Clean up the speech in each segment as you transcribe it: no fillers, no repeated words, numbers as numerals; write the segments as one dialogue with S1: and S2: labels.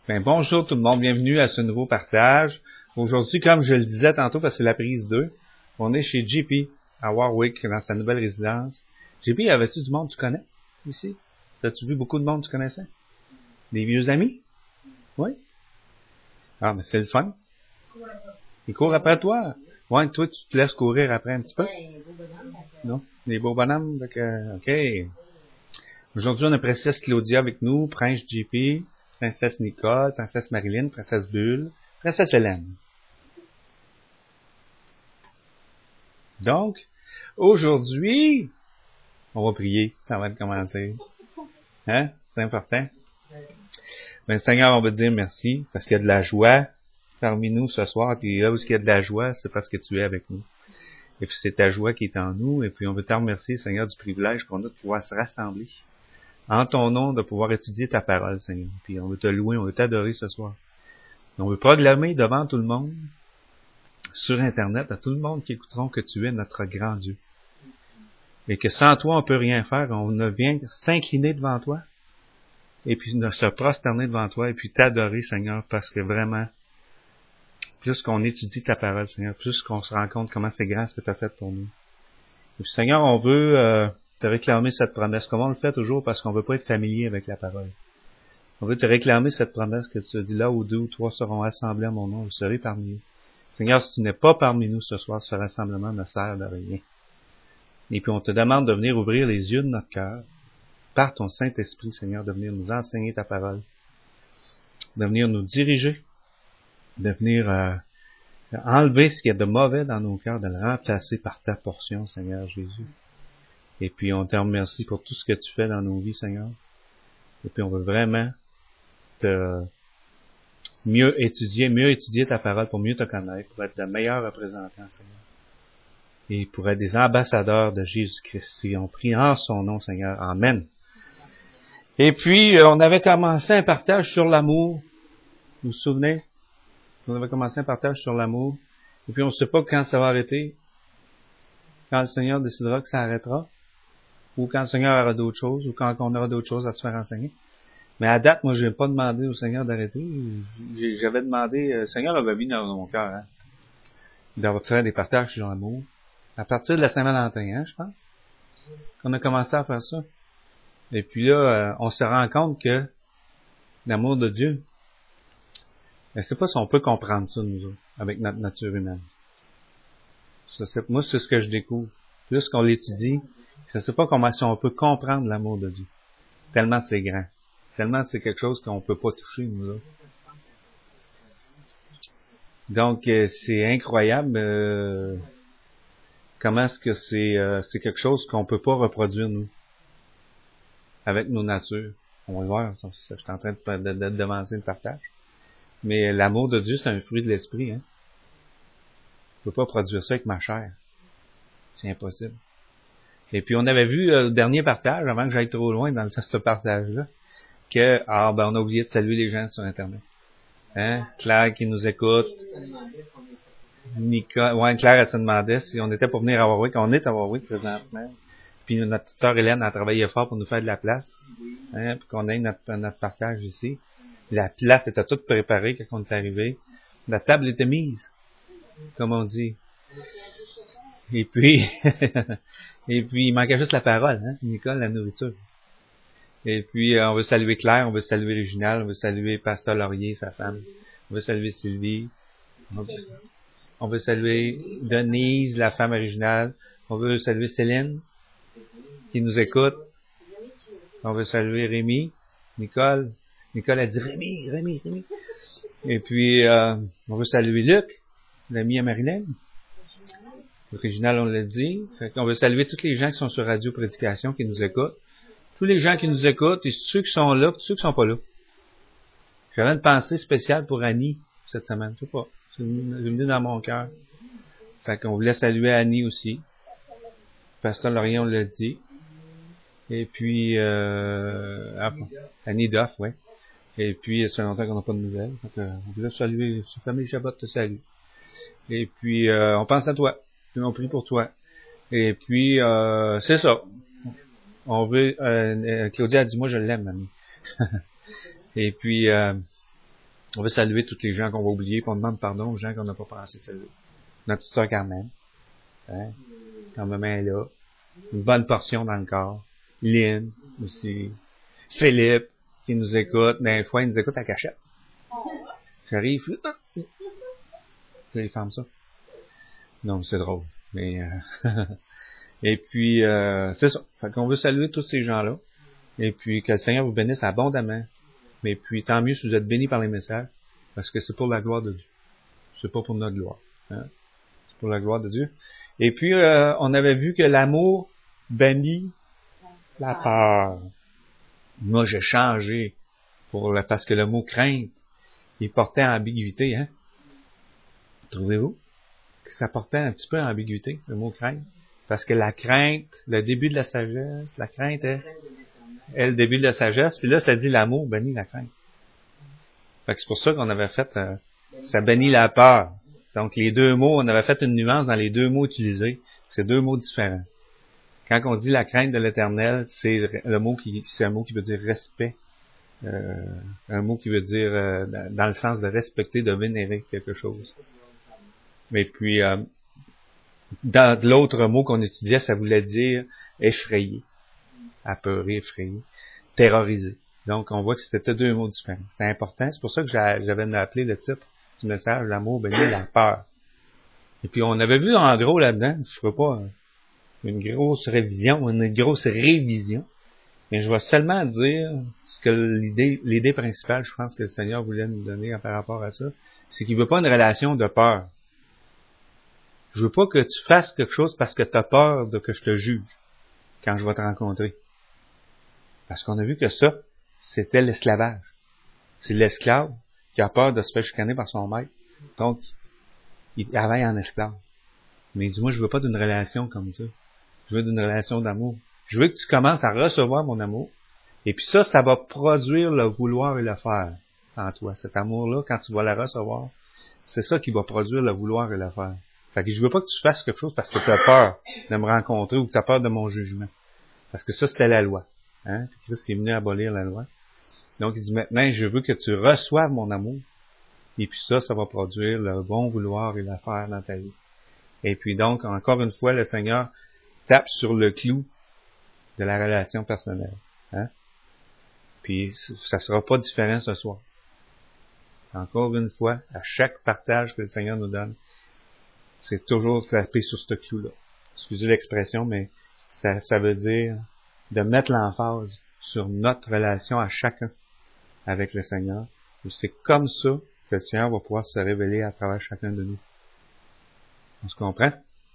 S1: Ben, bonjour tout le monde, bienvenue à ce nouveau partage. Aujourd'hui, comme je le disais tantôt, parce que c'est la prise 2, on est chez JP à Warwick, dans sa nouvelle résidence. JP, avais-tu du monde que tu connais ici? As-tu vu beaucoup de monde que tu connaissais? Des vieux amis? Oui? Ah, mais c'est le fun. Ils courent après toi. Ouais, toi, tu te laisses courir après un petit peu? Non? Les beaux bonhommes? Donc, OK. Aujourd'hui, on a Princesse Claudia avec nous, Prince JP, Princesse Nicole, Princesse Marilyn, Princesse Bulle, Princesse Hélène. Donc, aujourd'hui, on va prier avant de commencer. Hein? C'est important. Ben, Seigneur, on va te dire merci parce qu'il y a de la joie parmi nous ce soir. Puis là où il y a de la joie, c'est parce que tu es avec nous. Et puis c'est ta joie qui est en nous. Et puis on veut te remercier, Seigneur, du privilège qu'on a de pouvoir se rassembler en ton nom, de pouvoir étudier ta parole, Seigneur. Puis on veut te louer, on veut t'adorer ce soir. On veut proclamer devant tout le monde, sur Internet, à tout le monde qui écouteront que tu es notre grand Dieu. Et que sans toi, on peut rien faire. On ne vient s'incliner devant toi. Et puis se prosterner devant toi. Et puis t'adorer, Seigneur, parce que vraiment, plus qu'on étudie ta parole, Seigneur, plus qu'on se rend compte comment c'est grand ce que tu as fait pour nous. Et puis, Seigneur, on veut te réclamer cette promesse. Comme on le fait toujours parce qu'on veut pas être familier avec la parole. On veut te réclamer cette promesse que tu as dit là où 2 ou 3 seront assemblés à mon nom, je serai parmi eux. Seigneur, si tu n'es pas parmi nous ce soir, ce rassemblement ne sert de rien. Et puis on te demande de venir ouvrir les yeux de notre cœur, par ton Saint-Esprit, Seigneur, de venir nous enseigner ta parole, de venir nous diriger, de venir enlever ce qu'il y a de mauvais dans nos cœurs, de le remplacer par ta portion, Seigneur Jésus. Et puis on te remercie pour tout ce que tu fais dans nos vies, Seigneur. Et puis on veut vraiment te mieux étudier ta parole pour mieux te connaître, pour être de meilleurs représentants, Seigneur. Et pour être des ambassadeurs de Jésus-Christ. Et on prie en son nom, Seigneur. Amen. Et puis, on avait commencé un partage sur l'amour. Vous vous souvenez? On avait commencé un partage sur l'amour. Et puis, on ne sait pas quand ça va arrêter. Quand le Seigneur décidera que ça arrêtera. Ou quand le Seigneur aura d'autres choses. Ou quand on aura d'autres choses à se faire enseigner. Mais à date, moi, je n'ai pas demandé au Seigneur d'arrêter. J'avais demandé, le Seigneur avait mis dans mon cœur, hein, d'avoir fait des partages sur l'amour. À partir de la Saint-Valentin, hein, je pense. On a commencé à faire ça. Et puis là, on se rend compte que l'amour de Dieu, je ne sais pas si on peut comprendre ça, nous autres, avec notre nature humaine. Moi, c'est ce que je découvre. Plus qu'on l'étudie, je ne sais pas comment si on peut comprendre l'amour de Dieu. Tellement c'est grand. Tellement c'est quelque chose qu'on peut pas toucher, nous autres. Donc, c'est incroyable comment est-ce que c'est quelque chose qu'on peut pas reproduire, nous, avec nos natures. On va le voir, je suis en train de devancer le partage. Mais l'amour de Dieu, c'est un fruit de l'esprit. Hein? Je peux pas produire ça avec ma chair. C'est impossible. Et puis, on avait vu le dernier partage, avant que j'aille trop loin dans ce partage-là, que on a oublié de saluer les gens sur Internet. Hein? Claire qui nous écoute. Nicole, Claire, elle se demandait si on était pour venir à Warwick. On est à Warwick présentement. Puis notre petite sœur Hélène a travaillé fort pour nous faire de la place. Hein? Puis qu'on ait notre partage ici. La place était toute préparée quand on est arrivé. La table était mise, comme on dit. Et puis, il manquait juste la parole, hein? Nicole, la nourriture. Et puis, on veut saluer Claire, on veut saluer Réginal, on veut saluer Pasteur Laurier, sa femme. On veut saluer Sylvie. On veut saluer Denise, la femme originale. On veut saluer Céline, qui nous écoute. On veut saluer Rémi, Nicole. Nicole a dit Rémi. Et puis, on veut saluer Luc, l'ami à Marilyn. Original, on l'a dit. Fait qu'on veut saluer tous les gens qui sont sur Radio Prédication, qui nous écoutent. Tous les gens qui nous écoutent, et ceux qui sont là, et ceux qui sont pas là. J'avais une pensée spéciale pour Annie, cette semaine. Je sais pas. C'est venu dans mon cœur. Fait qu'on voulait saluer Annie aussi. Pasteur Laurier, on l'a dit. Et puis, Annie Duff, ouais. Et puis, ça fait longtemps qu'on n'a pas de nouvelles. Donc, on voulait saluer, sa famille Chabot te salue. Et puis, on pense à toi. Puis, on prie pour toi. Et puis, c'est ça. On veut, Claudia a dit, moi, je l'aime, mamie. Et puis, On veut saluer tous les gens qu'on va oublier, puis on demande pardon aux gens qu'on n'a pas pensé de saluer. Notre petite sœur Carmen, hein, quand maman est là, une bonne portion dans le corps. Lynn, aussi. Philippe, qui nous écoute. Des fois, il nous écoute à cachette. J'arrive, je les ferme ça. Non, c'est drôle. Mais et puis, c'est ça. Fait qu'on veut saluer tous ces gens-là. Et puis, que le Seigneur vous bénisse abondamment. Mais puis, tant mieux si vous êtes bénis par les messages, parce que c'est pour la gloire de Dieu. C'est pas pour notre gloire. Hein? C'est pour la gloire de Dieu. Et puis, on avait vu que l'amour bannit la peur. Moi, j'ai changé parce que le mot crainte, il portait ambiguïté, hein? Trouvez-vous que ça portait un petit peu ambiguïté, le mot crainte? Parce que la crainte, le début de la sagesse, la crainte est le début de la sagesse, puis là, ça dit l'amour bannit la crainte. Fait que c'est pour ça qu'on avait fait, ça bannit la peur. Donc, les deux mots, on avait fait une nuance dans les deux mots utilisés. C'est deux mots différents. Quand on dit la crainte de l'Éternel, c'est un mot qui veut dire respect. Un mot qui veut dire, dans le sens de respecter, de vénérer quelque chose. Mais puis, dans l'autre mot qu'on étudiait, ça voulait dire effrayer, apeurer, effrayer, terroriser. Donc, on voit que c'était deux mots différents. C'est important. C'est pour ça que j'avais appelé le titre du message, l'amour bannit la peur. Et puis, on avait vu en gros là-dedans, je ne ferai pas une grosse révision, mais je vais seulement dire ce que l'idée principale, je pense que le Seigneur voulait nous donner par rapport à ça, c'est qu'il veut pas une relation de peur. Je veux pas que tu fasses quelque chose parce que tu as peur de que je te juge quand je vais te rencontrer. Parce qu'on a vu que ça, c'était l'esclavage. C'est l'esclave qui a peur de se faire chicaner par son maître. Donc, il travaille en esclave. Mais dis-moi, je veux pas d'une relation comme ça. Je veux d'une relation d'amour. Je veux que tu commences à recevoir mon amour. Et puis ça va produire le vouloir et le faire en toi. Cet amour-là, quand tu vas le recevoir, c'est ça qui va produire le vouloir et le faire. Fait que je veux pas que tu fasses quelque chose parce que tu as peur de me rencontrer ou que tu as peur de mon jugement. Parce que ça, c'était la loi. Hein? Christ est venu abolir la loi. Donc, il dit maintenant, je veux que tu reçoives mon amour. Et puis ça va produire le bon vouloir et le faire dans ta vie. Et puis donc, encore une fois, le Seigneur tape sur le clou de la relation personnelle. Hein? Puis ça sera pas différent ce soir. Encore une fois, à chaque partage que le Seigneur nous donne, c'est toujours taper sur ce clou-là. Excusez l'expression, mais ça veut dire de mettre l'emphase sur notre relation à chacun avec le Seigneur. Et c'est comme ça que le Seigneur va pouvoir se révéler à travers chacun de nous. On se comprend?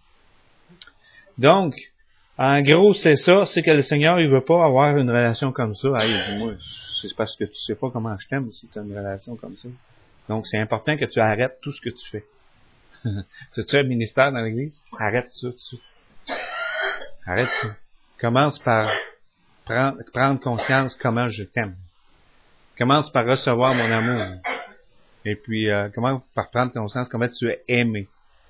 S1: Donc, en gros, c'est ça, c'est que le Seigneur, il veut pas avoir une relation comme ça. Hey, dis-moi, c'est parce que tu sais pas comment je t'aime si tu as une relation comme ça. Donc, c'est important que tu arrêtes tout ce que tu fais. Tu as un ministère dans l'Église? Arrête ça tout de suite. Arrête ça. Commence par prendre conscience comment je t'aime. Commence par recevoir mon amour. Et puis, commence par prendre conscience comment tu es aimé.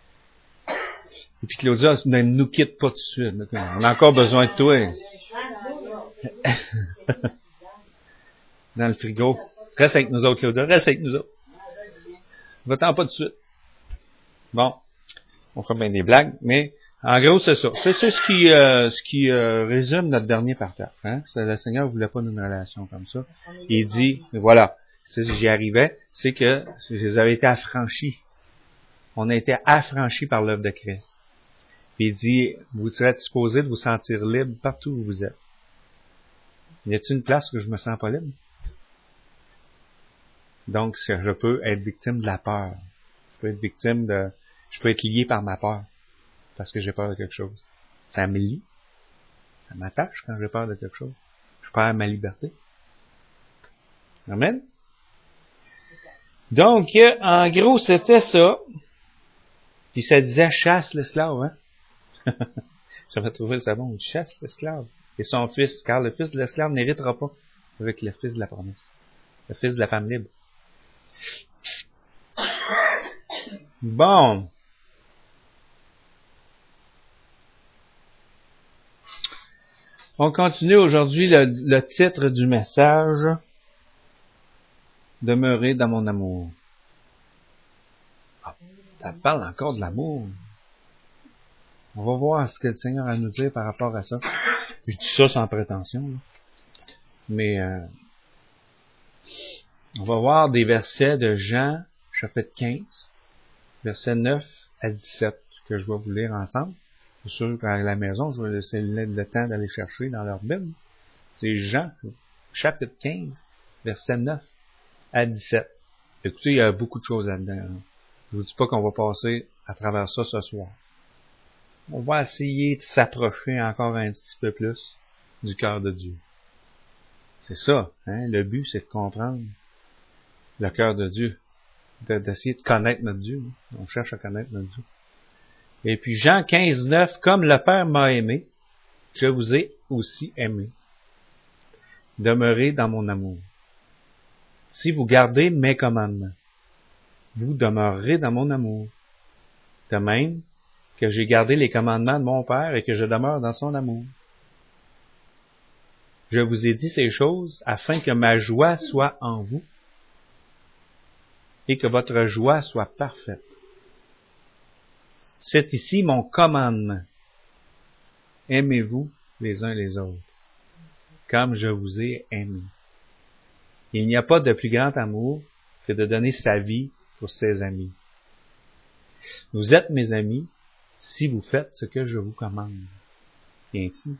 S1: Et puis Claudia, ne nous quitte pas tout de suite. On a encore besoin de toi. Dans le frigo. Reste avec nous autres, Claudia. Reste avec nous autres. Va-t'en pas tout de suite. Bon. On fera bien des blagues, mais en gros, c'est ça. C'est ce qui résume notre dernier partage. Hein? Le Seigneur ne voulait pas d'une relation comme ça. Il dit, voilà, j'y arrivais, c'est que vous avez été affranchis. On a été affranchis par l'œuvre de Christ. Puis il dit, vous serez disposés de vous sentir libre partout où vous êtes. Y a-t-il une place où je me sens pas libre? Donc, je peux être victime de la peur. Je peux être lié par ma peur. Parce que j'ai peur de quelque chose. Ça me lie. Ça m'attache quand j'ai peur de quelque chose. Je perds ma liberté. Amen? Donc, en gros, c'était ça. Puis ça disait, chasse l'esclave, hein? J'avais trouvé ça bon. Chasse l'esclave et son fils, car le fils de l'esclave n'héritera pas avec le fils de la promesse. Le fils de la femme libre. Bon. On continue aujourd'hui le titre du message. Demeurez dans mon amour. Ah, ça parle encore de l'amour. On va voir ce que le Seigneur a à nous dire par rapport à ça. Je dis ça sans prétention, là. Mais on va voir des versets de Jean, chapitre 15, versets 9 à 17, que je vais vous lire ensemble. C'est sûr qu'à la maison, je vais laisser le temps d'aller chercher dans leur Bible. C'est Jean, chapitre 15, versets 9 à 17. Écoutez, il y a beaucoup de choses là-dedans. Là. Je vous dis pas qu'on va passer à travers ça ce soir. On va essayer de s'approcher encore un petit peu plus du cœur de Dieu. C'est ça, hein? Le but, c'est de comprendre le cœur de Dieu, d'essayer de connaître notre Dieu. On cherche à connaître notre Dieu. Et puis Jean 15, 9, comme le Père m'a aimé, je vous ai aussi aimé. Demeurez dans mon amour. Si vous gardez mes commandements, vous demeurerez dans mon amour. De même que j'ai gardé les commandements de mon Père et que je demeure dans son amour. Je vous ai dit ces choses afin que ma joie soit en vous et que votre joie soit parfaite. C'est ici mon commandement. Aimez-vous les uns les autres, comme je vous ai aimé. Il n'y a pas de plus grand amour que de donner sa vie pour ses amis. Vous êtes mes amis si vous faites ce que je vous commande. Et ainsi,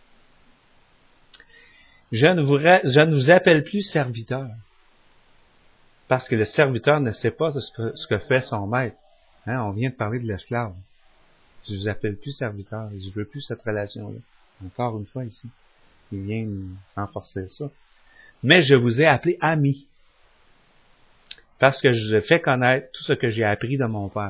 S1: je ne vous appelle plus serviteur, parce que le serviteur ne sait pas ce que fait son maître. Hein, on vient de parler de l'esclave. Je ne vous appelle plus serviteur. Je ne veux plus cette relation-là. Encore une fois ici. Il vient renforcer ça. Mais je vous ai appelé amis. Parce que je fais connaître tout ce que j'ai appris de mon Père.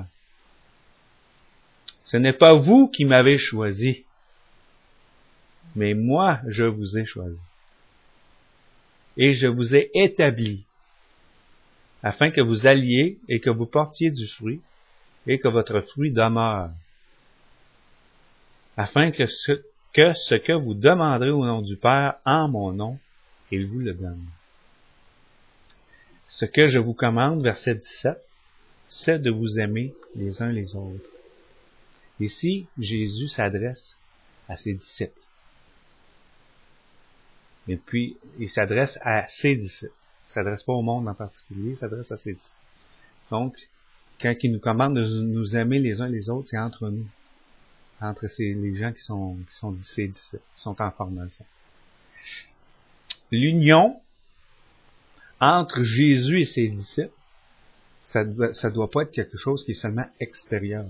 S1: Ce n'est pas vous qui m'avez choisi. Mais moi, je vous ai choisi. Et je vous ai établi. Afin que vous alliez et que vous portiez du fruit. Et que votre fruit demeure. Afin que ce que vous demanderez au nom du Père en mon nom, il vous le donne. Ce que je vous commande, verset 17, c'est de vous aimer les uns les autres. Ici, Jésus s'adresse à ses disciples. Et puis, il s'adresse à ses disciples. Il ne s'adresse pas au monde en particulier, il s'adresse à ses disciples. Donc, quand il nous commande de nous aimer les uns les autres, c'est entre nous. Entre les gens qui sont ses disciples, qui sont en formation. L'union entre Jésus et ses disciples, ça doit pas être quelque chose qui est seulement extérieur.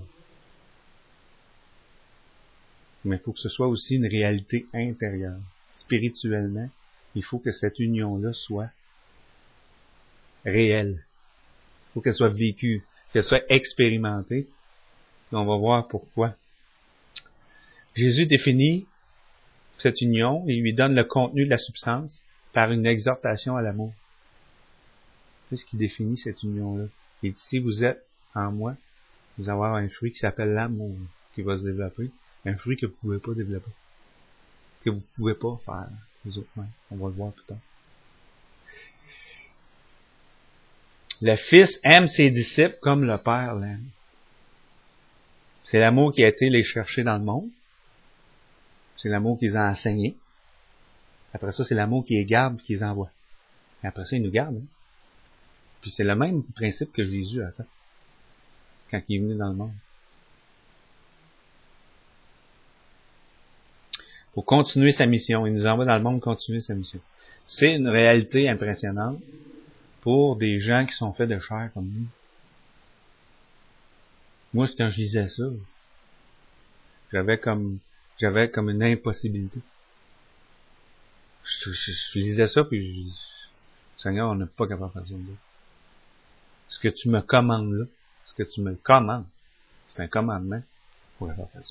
S1: Mais il faut que ce soit aussi une réalité intérieure. Spirituellement, il faut que cette union-là soit réelle. Il faut qu'elle soit vécue, qu'elle soit expérimentée. Et on va voir pourquoi. Jésus définit cette union et lui donne le contenu de la substance par une exhortation à l'amour. C'est ce qui définit cette union-là. Et si vous êtes en moi, vous allez avoir un fruit qui s'appelle l'amour, qui va se développer. Un fruit que vous ne pouvez pas développer. Que vous ne pouvez pas faire, les autres mêmes. On va le voir plus tard. Le Fils aime ses disciples comme le Père l'aime. C'est l'amour qui a été les chercher dans le monde. C'est l'amour qu'ils ont enseigné. Après ça, c'est l'amour qui les garde et qui les envoie. Et après ça, ils nous gardent. Hein? Puis c'est le même principe que Jésus a fait quand il est venu dans le monde. Pour continuer sa mission. Il nous envoie dans le monde continuer sa mission. C'est une réalité impressionnante pour des gens qui sont faits de chair comme nous. Moi, quand je lisais ça, j'avais comme une impossibilité. Je lisais ça, puis je dis, Seigneur, on n'est pas capable de faire ça. Ce que tu me commandes là, ce que tu me commandes, c'est un commandement pour faire ça.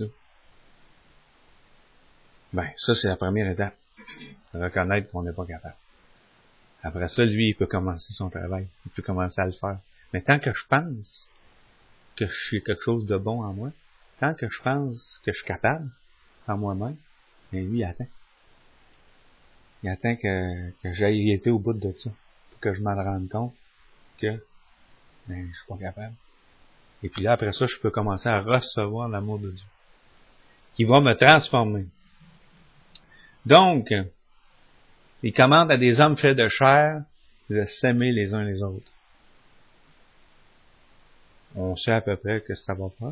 S1: Ben, ça, c'est la première étape. Reconnaître qu'on n'est pas capable. Après ça, lui, il peut commencer son travail. Il peut commencer à le faire. Mais tant que je pense que je suis quelque chose de bon en moi, tant que je pense que je suis capable en moi-même, mais lui, il attend. Il attend que j'aille été au bout de ça, pour que je m'en rende compte que je suis pas capable. Et puis là, après ça, je peux commencer à recevoir l'amour de Dieu, qui va me transformer. Donc, il commande à des hommes faits de chair de s'aimer les uns les autres. On sait à peu près que ça va pas.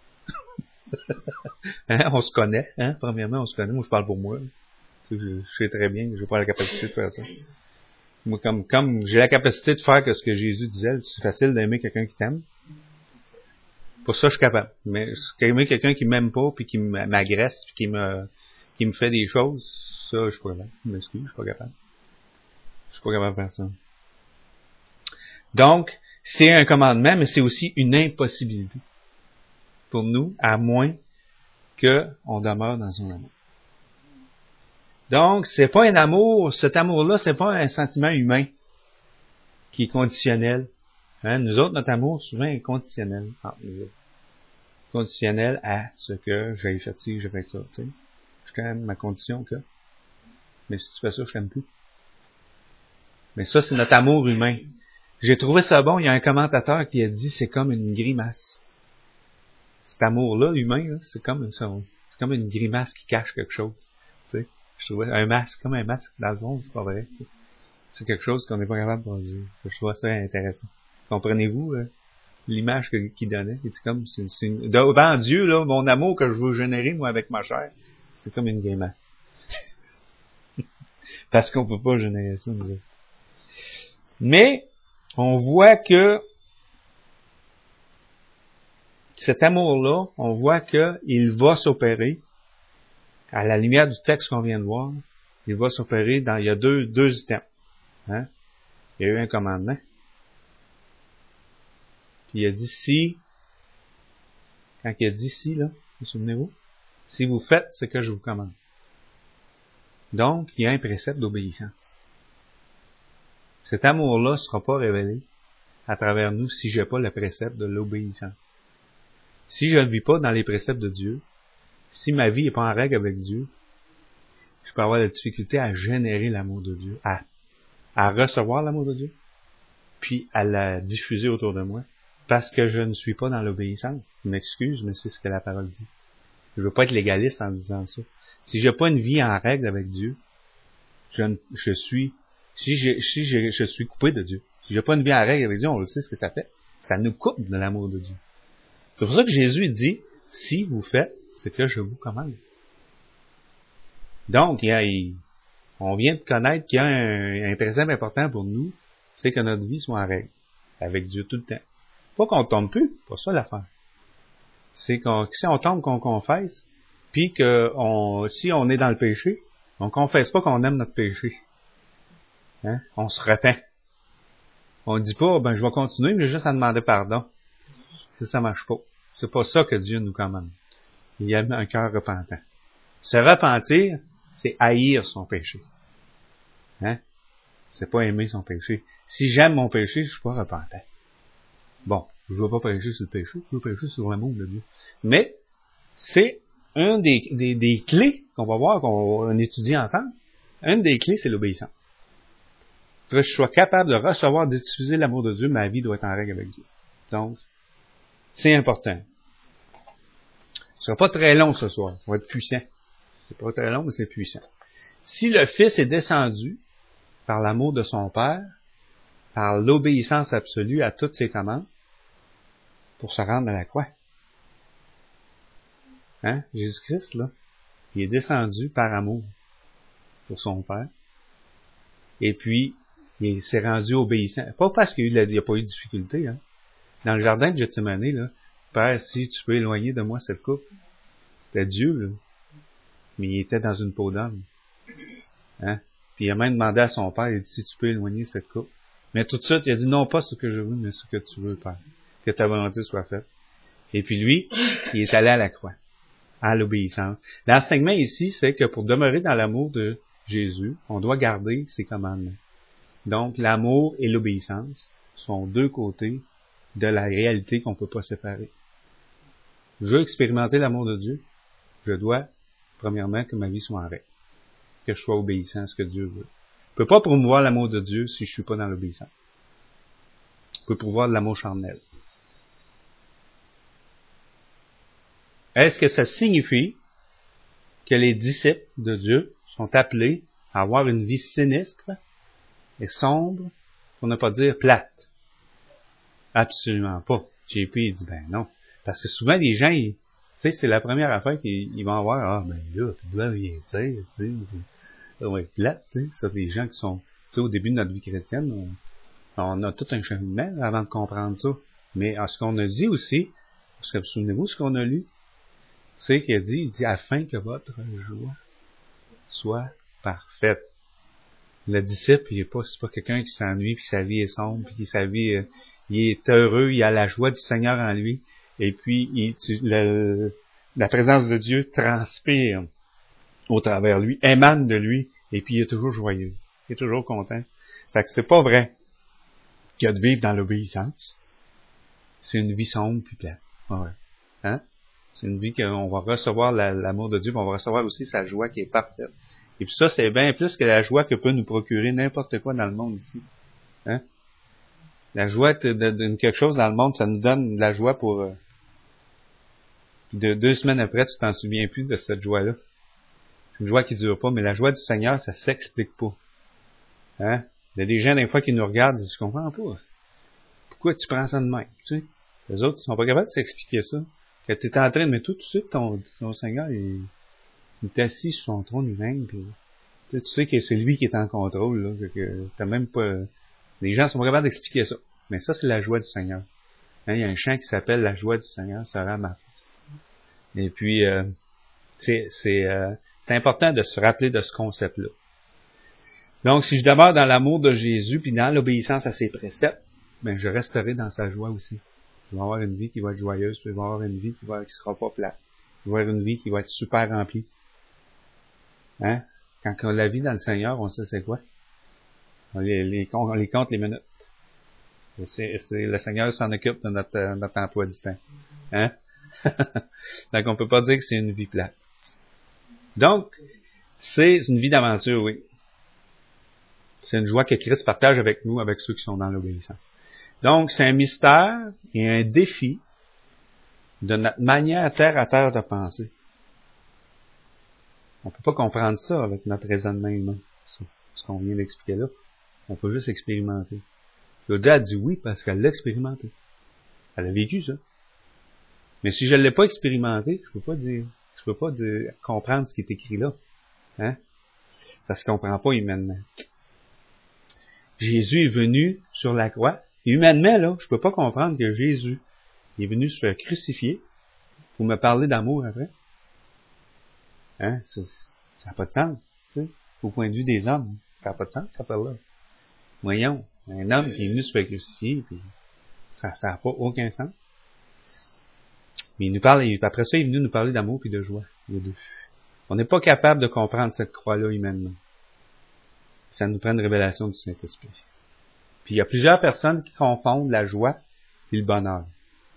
S1: Hein? On se connaît, hein? Premièrement, on se connaît. Moi, je parle pour moi. Je sais très bien que j'ai pas la capacité de faire ça. Moi, comme j'ai la capacité de faire que ce que Jésus disait, c'est facile d'aimer quelqu'un qui t'aime. Pour ça, je suis capable. Mais aimer quelqu'un qui m'aime pas, puis qui m'agresse, puis qui me fait des choses, ça, je suis pas capable. Je m'excuse, je suis pas capable. Je suis pas capable de faire ça. Donc, c'est un commandement, mais c'est aussi une impossibilité pour nous, à moins qu'on demeure dans son amour. Donc, c'est pas un amour, cet amour-là, c'est pas un sentiment humain qui est conditionnel. Hein? Nous autres, notre amour, souvent, est conditionnel. Conditionnel à ce que j'ai fait ci, j'ai fait ça. Tu sais. Je t'aime, ma condition que. Mais si tu fais ça, je t'aime plus. Mais ça, c'est notre amour humain. J'ai trouvé ça bon, il y a un commentateur qui a dit, c'est comme une grimace. Cet amour-là, humain, là, c'est comme une grimace qui cache quelque chose. Tu sais. Je trouvais un masque, comme un masque, dans le fond, c'est pas vrai. Tu sais. C'est quelque chose qu'on n'est pas capable de produire. Je trouve ça intéressant. Comprenez-vous l'image qu'il donnait? C'est comme devant Dieu, là, mon amour que je veux générer, moi, avec ma chair, c'est comme une grimace. Parce qu'on peut pas générer ça, nous autres. Mais, on voit que cet amour-là, on voit qu'il va s'opérer, à la lumière du texte qu'on vient de voir, il va s'opérer il y a deux items. Hein? Il y a eu un commandement. Puis il a dit si, quand il a dit si, là, vous souvenez-vous? Si vous faites ce que je vous commande. Donc, il y a un précepte d'obéissance. Cet amour-là ne sera pas révélé à travers nous si je n'ai pas le précepte de l'obéissance. Si je ne vis pas dans les préceptes de Dieu, si ma vie n'est pas en règle avec Dieu, je peux avoir la difficulté à générer l'amour de Dieu, à recevoir l'amour de Dieu, puis à la diffuser autour de moi, parce que je ne suis pas dans l'obéissance. Je m'excuse, mais c'est ce que la parole dit. Je veux pas être légaliste en disant ça. Si j'ai pas une vie en règle avec Dieu, je suis coupé de Dieu. Si j'ai pas une vie en règle avec Dieu, on le sait ce que ça fait. Ça nous coupe de l'amour de Dieu. C'est pour ça que Jésus dit, si vous faites ce que je vous commande. Donc, on vient de connaître qu'il y a un précepte important pour nous, c'est que notre vie soit en règle avec Dieu tout le temps. Pas qu'on tombe plus, pas ça l'affaire. C'est que si on tombe, qu'on confesse, puis si on est dans le péché, on confesse pas qu'on aime notre péché. Hein? On se repent. On dit pas, je vais continuer, mais j'ai juste à demander pardon. Ça marche pas. C'est pas ça que Dieu nous commande. Il y a un cœur repentant. Se repentir, c'est haïr son péché. Hein? C'est pas aimer son péché. Si j'aime mon péché, je suis pas repentant. Bon, je veux pas pécher sur le péché, je veux pécher sur l'amour de Dieu. Mais, c'est un des clés qu'on va voir, qu'on étudie ensemble. Une des clés, c'est l'obéissance. Pour que je sois capable de recevoir, de diffuser l'amour de Dieu, ma vie doit être en règle avec Dieu. Donc, c'est important. Ce sera pas très long ce soir. Ça va être puissant. C'est pas très long, mais c'est puissant. Si le Fils est descendu par l'amour de son Père, par l'obéissance absolue à toutes ses commandes, pour se rendre à la croix. Hein? Jésus-Christ, là, il est descendu par amour pour son Père. Et puis, il s'est rendu obéissant. Pas parce qu'il n'y a pas eu de difficulté. Hein? Dans le jardin de Gethsémane, là, Père, si tu peux éloigner de moi cette coupe, c'était Dieu, là. Mais il était dans une peau d'homme. Hein? Puis il a même demandé à son Père, il dit, si tu peux éloigner cette coupe. Mais tout de suite, il a dit, non pas ce que je veux, mais ce que tu veux, Père. Que ta volonté soit faite. Et puis lui, il est allé à la croix, à l'obéissance. L'enseignement ici, c'est que pour demeurer dans l'amour de Jésus, on doit garder ses commandements. Donc, l'amour et l'obéissance sont deux côtés de la réalité qu'on ne peut pas séparer. Je veux expérimenter l'amour de Dieu. Je dois, premièrement, que ma vie soit en règle. Que je sois obéissant à ce que Dieu veut. Je ne peux pas promouvoir l'amour de Dieu si je ne suis pas dans l'obéissance. pour pouvoir de l'amour charnel. Est-ce que ça signifie que les disciples de Dieu sont appelés à avoir une vie sinistre et sombre, pour ne pas dire plate? Absolument pas. JP, il dit, ben non. Parce que souvent, les gens, tu sais, c'est la première affaire qu'ils vont avoir, ben là, tu dois rien faire, tu sais. Ça va être plate, tu sais. Ça, les gens qui sont, tu sais, au début de notre vie chrétienne, on a tout un cheminement avant de comprendre ça. Mais ce qu'on a dit aussi, parce que souvenez-vous ce qu'on a lu, c'est qu'il il dit, afin que votre joie soit parfaite. Le disciple, c'est pas quelqu'un qui s'ennuie, puis sa vie est sombre, puis sa vie, il est heureux, il a la joie du Seigneur en lui, et puis la présence de Dieu transpire au travers lui, émane de lui, et puis il est toujours joyeux, il est toujours content. Fait que c'est pas vrai qu'il y a de vivre dans l'obéissance. C'est une vie sombre puis plate. Ouais. Hein? C'est une vie qu'on va recevoir l'amour de Dieu, mais on va recevoir aussi sa joie qui est parfaite. Et puis ça, c'est bien plus que la joie que peut nous procurer n'importe quoi dans le monde ici. Hein? La joie de quelque chose dans le monde, ça nous donne de la joie pour... puis 2 semaines après, tu t'en souviens plus de cette joie-là. C'est une joie qui dure pas, mais la joie du Seigneur, ça s'explique pas. Hein? Il y a des gens, des fois, qui nous regardent et disent, je comprends pas. Pourquoi tu prends ça de même? Tu sais? Les autres, ils sont pas capables de s'expliquer ça. Quand tu es en train de mettre tout de suite, ton Seigneur, il est assis sur son trône, il règne, puis tu sais que c'est lui qui est en contrôle, là, que t'as même pas... Les gens sont pas capables d'expliquer ça. Mais ça, c'est la joie du Seigneur. Hein, il y a un chant qui s'appelle « La joie du Seigneur sera ma force ». Et puis, c'est important de se rappeler de ce concept-là. Donc, si je demeure dans l'amour de Jésus, puis dans l'obéissance à ses préceptes, ben je resterai dans sa joie aussi. Je vais avoir une vie qui va être joyeuse, puis je vais avoir une vie qui sera pas plate. Je vais avoir une vie qui va être super remplie. Hein? Quand on la vit dans le Seigneur, on sait c'est quoi. On les compte les minutes. Le Seigneur s'en occupe de notre emploi du temps. Hein? Donc, on peut pas dire que c'est une vie plate. Donc, c'est une vie d'aventure, oui. C'est une joie que Christ partage avec nous, avec ceux qui sont dans l'obéissance. Donc, c'est un mystère et un défi de notre manière terre à terre de penser. On peut pas comprendre ça avec notre raisonnement humain, ce qu'on vient d'expliquer là. On peut juste expérimenter. Claudia a dit oui parce qu'elle l'a expérimenté. Elle a vécu ça. Mais si je ne l'ai pas expérimenté, je peux pas comprendre ce qui est écrit là. Hein? Ça se comprend pas humainement. Jésus est venu sur la croix. Et humainement, là, je peux pas comprendre que Jésus est venu se faire crucifier pour me parler d'amour après. Hein? Ça n'a pas de sens, tu sais. Au point de vue des hommes, ça n'a pas de sens, ça parle là. Voyons, un homme qui est venu se faire crucifier, puis ça n'a pas aucun sens. Mais il nous parle, et après ça, il est venu nous parler d'amour et de joie, les deux. On n'est pas capable de comprendre cette croix-là humainement. Ça nous prend une révélation du Saint-Esprit. Puis il y a plusieurs personnes qui confondent la joie et le bonheur.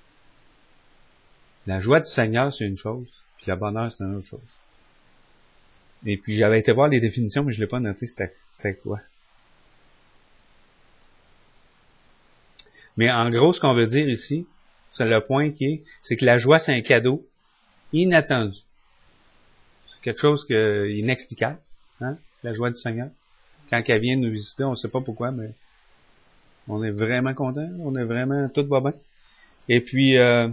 S1: La joie du Seigneur, c'est une chose, puis le bonheur, c'est une autre chose. Et puis j'avais été voir les définitions, mais je ne l'ai pas noté, c'était quoi. Mais en gros, ce qu'on veut dire ici, c'est le point c'est que la joie, c'est un cadeau inattendu. C'est quelque chose inexplicable, hein, la joie du Seigneur. Quand elle vient nous visiter, on ne sait pas pourquoi, mais on est vraiment content, tout va bien. Et puis,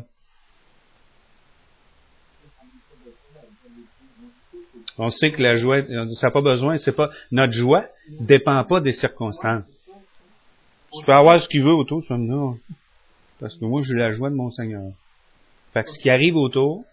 S1: on sait que la joie, ça n'a pas besoin, notre joie dépend pas des circonstances. Tu peux avoir ce qu'il veut autour, tu vas me dire, parce que moi, j'ai la joie de mon Seigneur. Fait que ce qui arrive autour,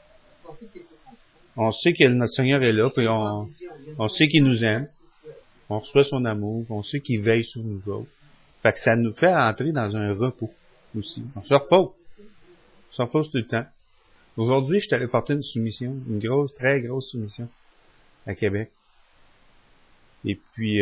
S1: on sait que notre Seigneur est là, puis on sait qu'il nous aime, on reçoit son amour, on sait qu'il veille sur nous autres. Fait que ça nous fait entrer dans un repos aussi. On se repose. On se repose tout le temps. Aujourd'hui, je suis allé porter une soumission, une grosse, très grosse soumission à Québec. Et puis,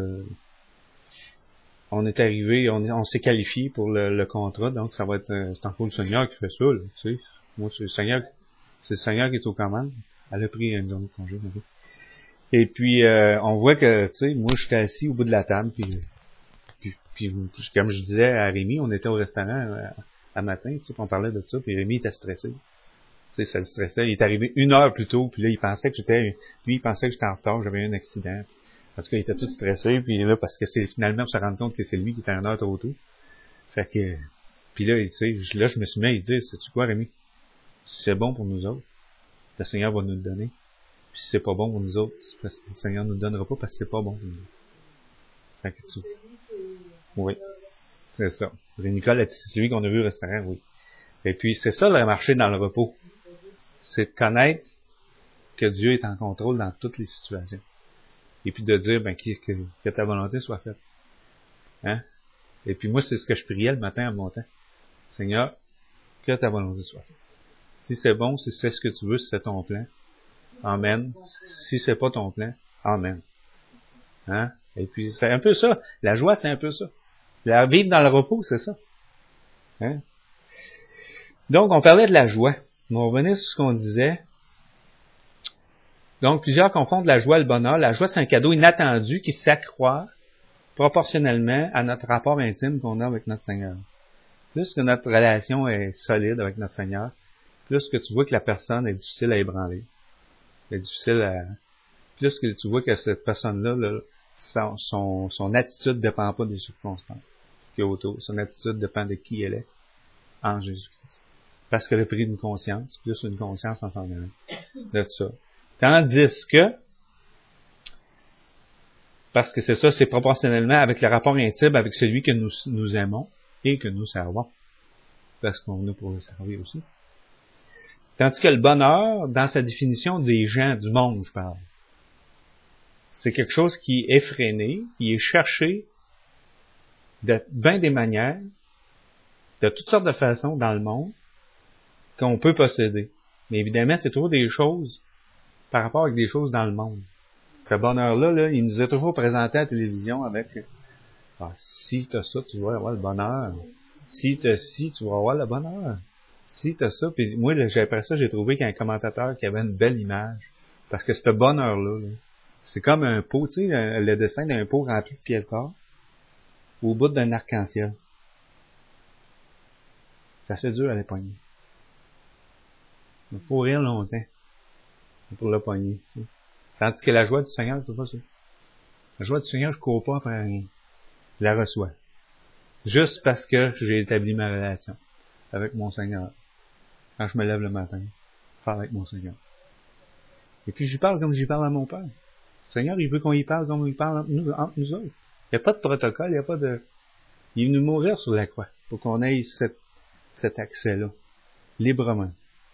S1: on est arrivé, on s'est qualifié pour le contrat, donc ça va être, c'est encore le Seigneur qui fait ça, là, tu sais. Moi, c'est le Seigneur qui est aux commandes. Elle a pris une journée de congé. Et puis, on voit que, tu sais, moi, j'étais assis au bout de la table, puis Puis, comme je disais à Rémi, on était au restaurant à matin, tu sais, puis on parlait de ça, puis Rémi était stressé. Tu sais, ça le stressait. Il est arrivé 1 heure plus tôt, puis là, il pensait que j'étais en retard, j'avais eu un accident. Parce qu'il était tout stressé, puis là, parce que finalement, on se rend compte que c'est lui qui était 1 heure trop tôt. Fait que, puis là, tu sais, je me suis mis à lui dire, sais-tu quoi, Rémi? Si c'est bon pour nous autres, le Seigneur va nous le donner. Puis si c'est pas bon pour nous autres, c'est parce que le Seigneur nous le donnera pas parce que c'est pas bon pour nous autres. Fait que oui. C'est ça. Nicole, c'est celui qu'on a vu au restaurant, oui. Et puis, c'est ça, le marcher dans le repos. C'est de connaître que Dieu est en contrôle dans toutes les situations. Et puis de dire, que ta volonté soit faite. Hein? Et puis moi, c'est ce que je priais le matin en montant. Seigneur, que ta volonté soit faite. Si c'est bon, si c'est ce que tu veux, si c'est ton plan, amen. Si c'est pas ton plan, amen. Hein? Et puis, c'est un peu ça. La joie, c'est un peu ça. Vivre dans le repos, c'est ça. Hein? Donc, on parlait de la joie. On revenait sur ce qu'on disait. Donc, plusieurs confondent la joie et le bonheur. La joie, c'est un cadeau inattendu qui s'accroît proportionnellement à notre rapport intime qu'on a avec notre Seigneur. Plus que notre relation est solide avec notre Seigneur, plus que tu vois que la personne est difficile à ébranler. Plus que tu vois que cette personne-là, là, son attitude ne dépend pas des circonstances qui est autour. Son attitude dépend de qui elle est en Jésus-Christ. Parce qu'elle a pris une conscience, plus une conscience en s'en allant de ça. Tandis que, parce que c'est ça, c'est proportionnellement avec le rapport intime avec celui que nous aimons et que nous servons. Parce qu'on est pour le servir aussi. Tandis que le bonheur, dans sa définition des gens, du monde, je parle, c'est quelque chose qui est effréné, qui est cherché de bien des manières, de toutes sortes de façons dans le monde, qu'on peut posséder. Mais évidemment, c'est toujours des choses par rapport avec des choses dans le monde. Ce bonheur-là, là, il nous est toujours présenté à la télévision avec si t'as ça, tu vas avoir le bonheur. Si t'as ci, tu vas avoir le bonheur. Si t'as ça, puis moi, après ça, j'ai trouvé qu'il y a un commentateur qui avait une belle image. Parce que ce bonheur-là, là, c'est comme un pot, tu sais, le dessin d'un pot rempli de pièces d'or au bout d'un arc-en-ciel. C'est assez dur à les pogner. Il faut rire longtemps pour le pogner. Tu sais. Tandis que la joie du Seigneur, c'est pas ça. La joie du Seigneur, je cours pas après rien. Je la reçois. Juste parce que j'ai établi ma relation avec mon Seigneur. Quand je me lève le matin, je parle avec mon Seigneur. Et puis, j'y parle comme j'y parle à mon Père. Le Seigneur, il veut qu'on y parle comme il parle entre nous autres. Il n'y a pas de protocole, il n'y a pas de... Il est venu mourir sur la croix pour qu'on ait cet accès-là, librement.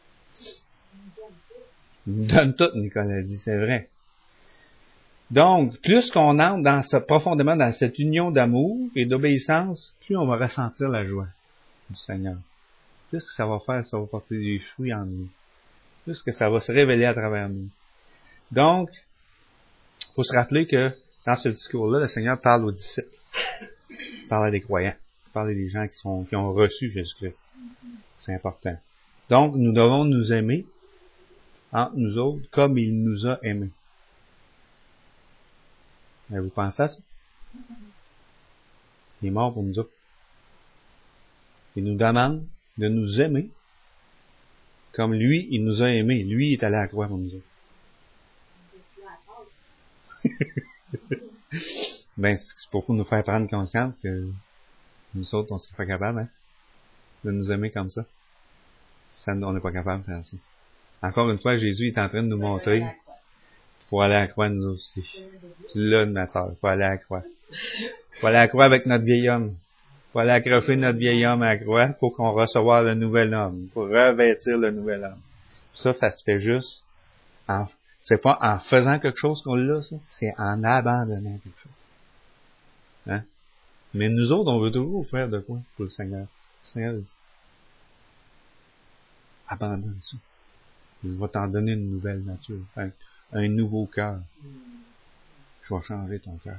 S1: Il nous donne tout, Nicolas dit, c'est vrai. Donc, plus qu'on entre profondément dans cette union d'amour et d'obéissance, plus on va ressentir la joie du Seigneur. Plus que ça va porter des fruits en nous. Plus que ça va se révéler à travers nous. Donc, il faut se rappeler que dans ce discours-là, le Seigneur parle aux disciples. Il parle à des croyants. Il parle à des gens qui ont reçu Jésus-Christ. C'est important. Donc, nous devons nous aimer entre nous autres comme il nous a aimés. Vous pensez à ça? Il est mort pour nous autres. Il nous demande de nous aimer comme lui, il nous a aimés. Lui, il est allé à la croix pour nous autres. C'est pour nous faire prendre conscience que nous autres, on serait pas capables, hein, de nous aimer comme ça. On n'est pas capable de faire ça. Encore une fois, Jésus est en train de nous montrer qu'il faut aller à la croix nous aussi. Tu l'as, ma soeur, il faut aller à la croix. Il faut aller à la croix avec notre vieil homme. Il faut aller accrocher notre vieil homme à la croix pour qu'on reçoive le nouvel homme, pour revêtir le nouvel homme. Ça se fait juste c'est pas en faisant quelque chose qu'on l'a, ça. C'est en abandonnant quelque chose. Hein? Mais nous autres, on veut toujours faire de quoi pour le Seigneur? Le Seigneur dit, abandonne ça. Il va t'en donner une nouvelle nature, un nouveau cœur. Je vais changer ton cœur.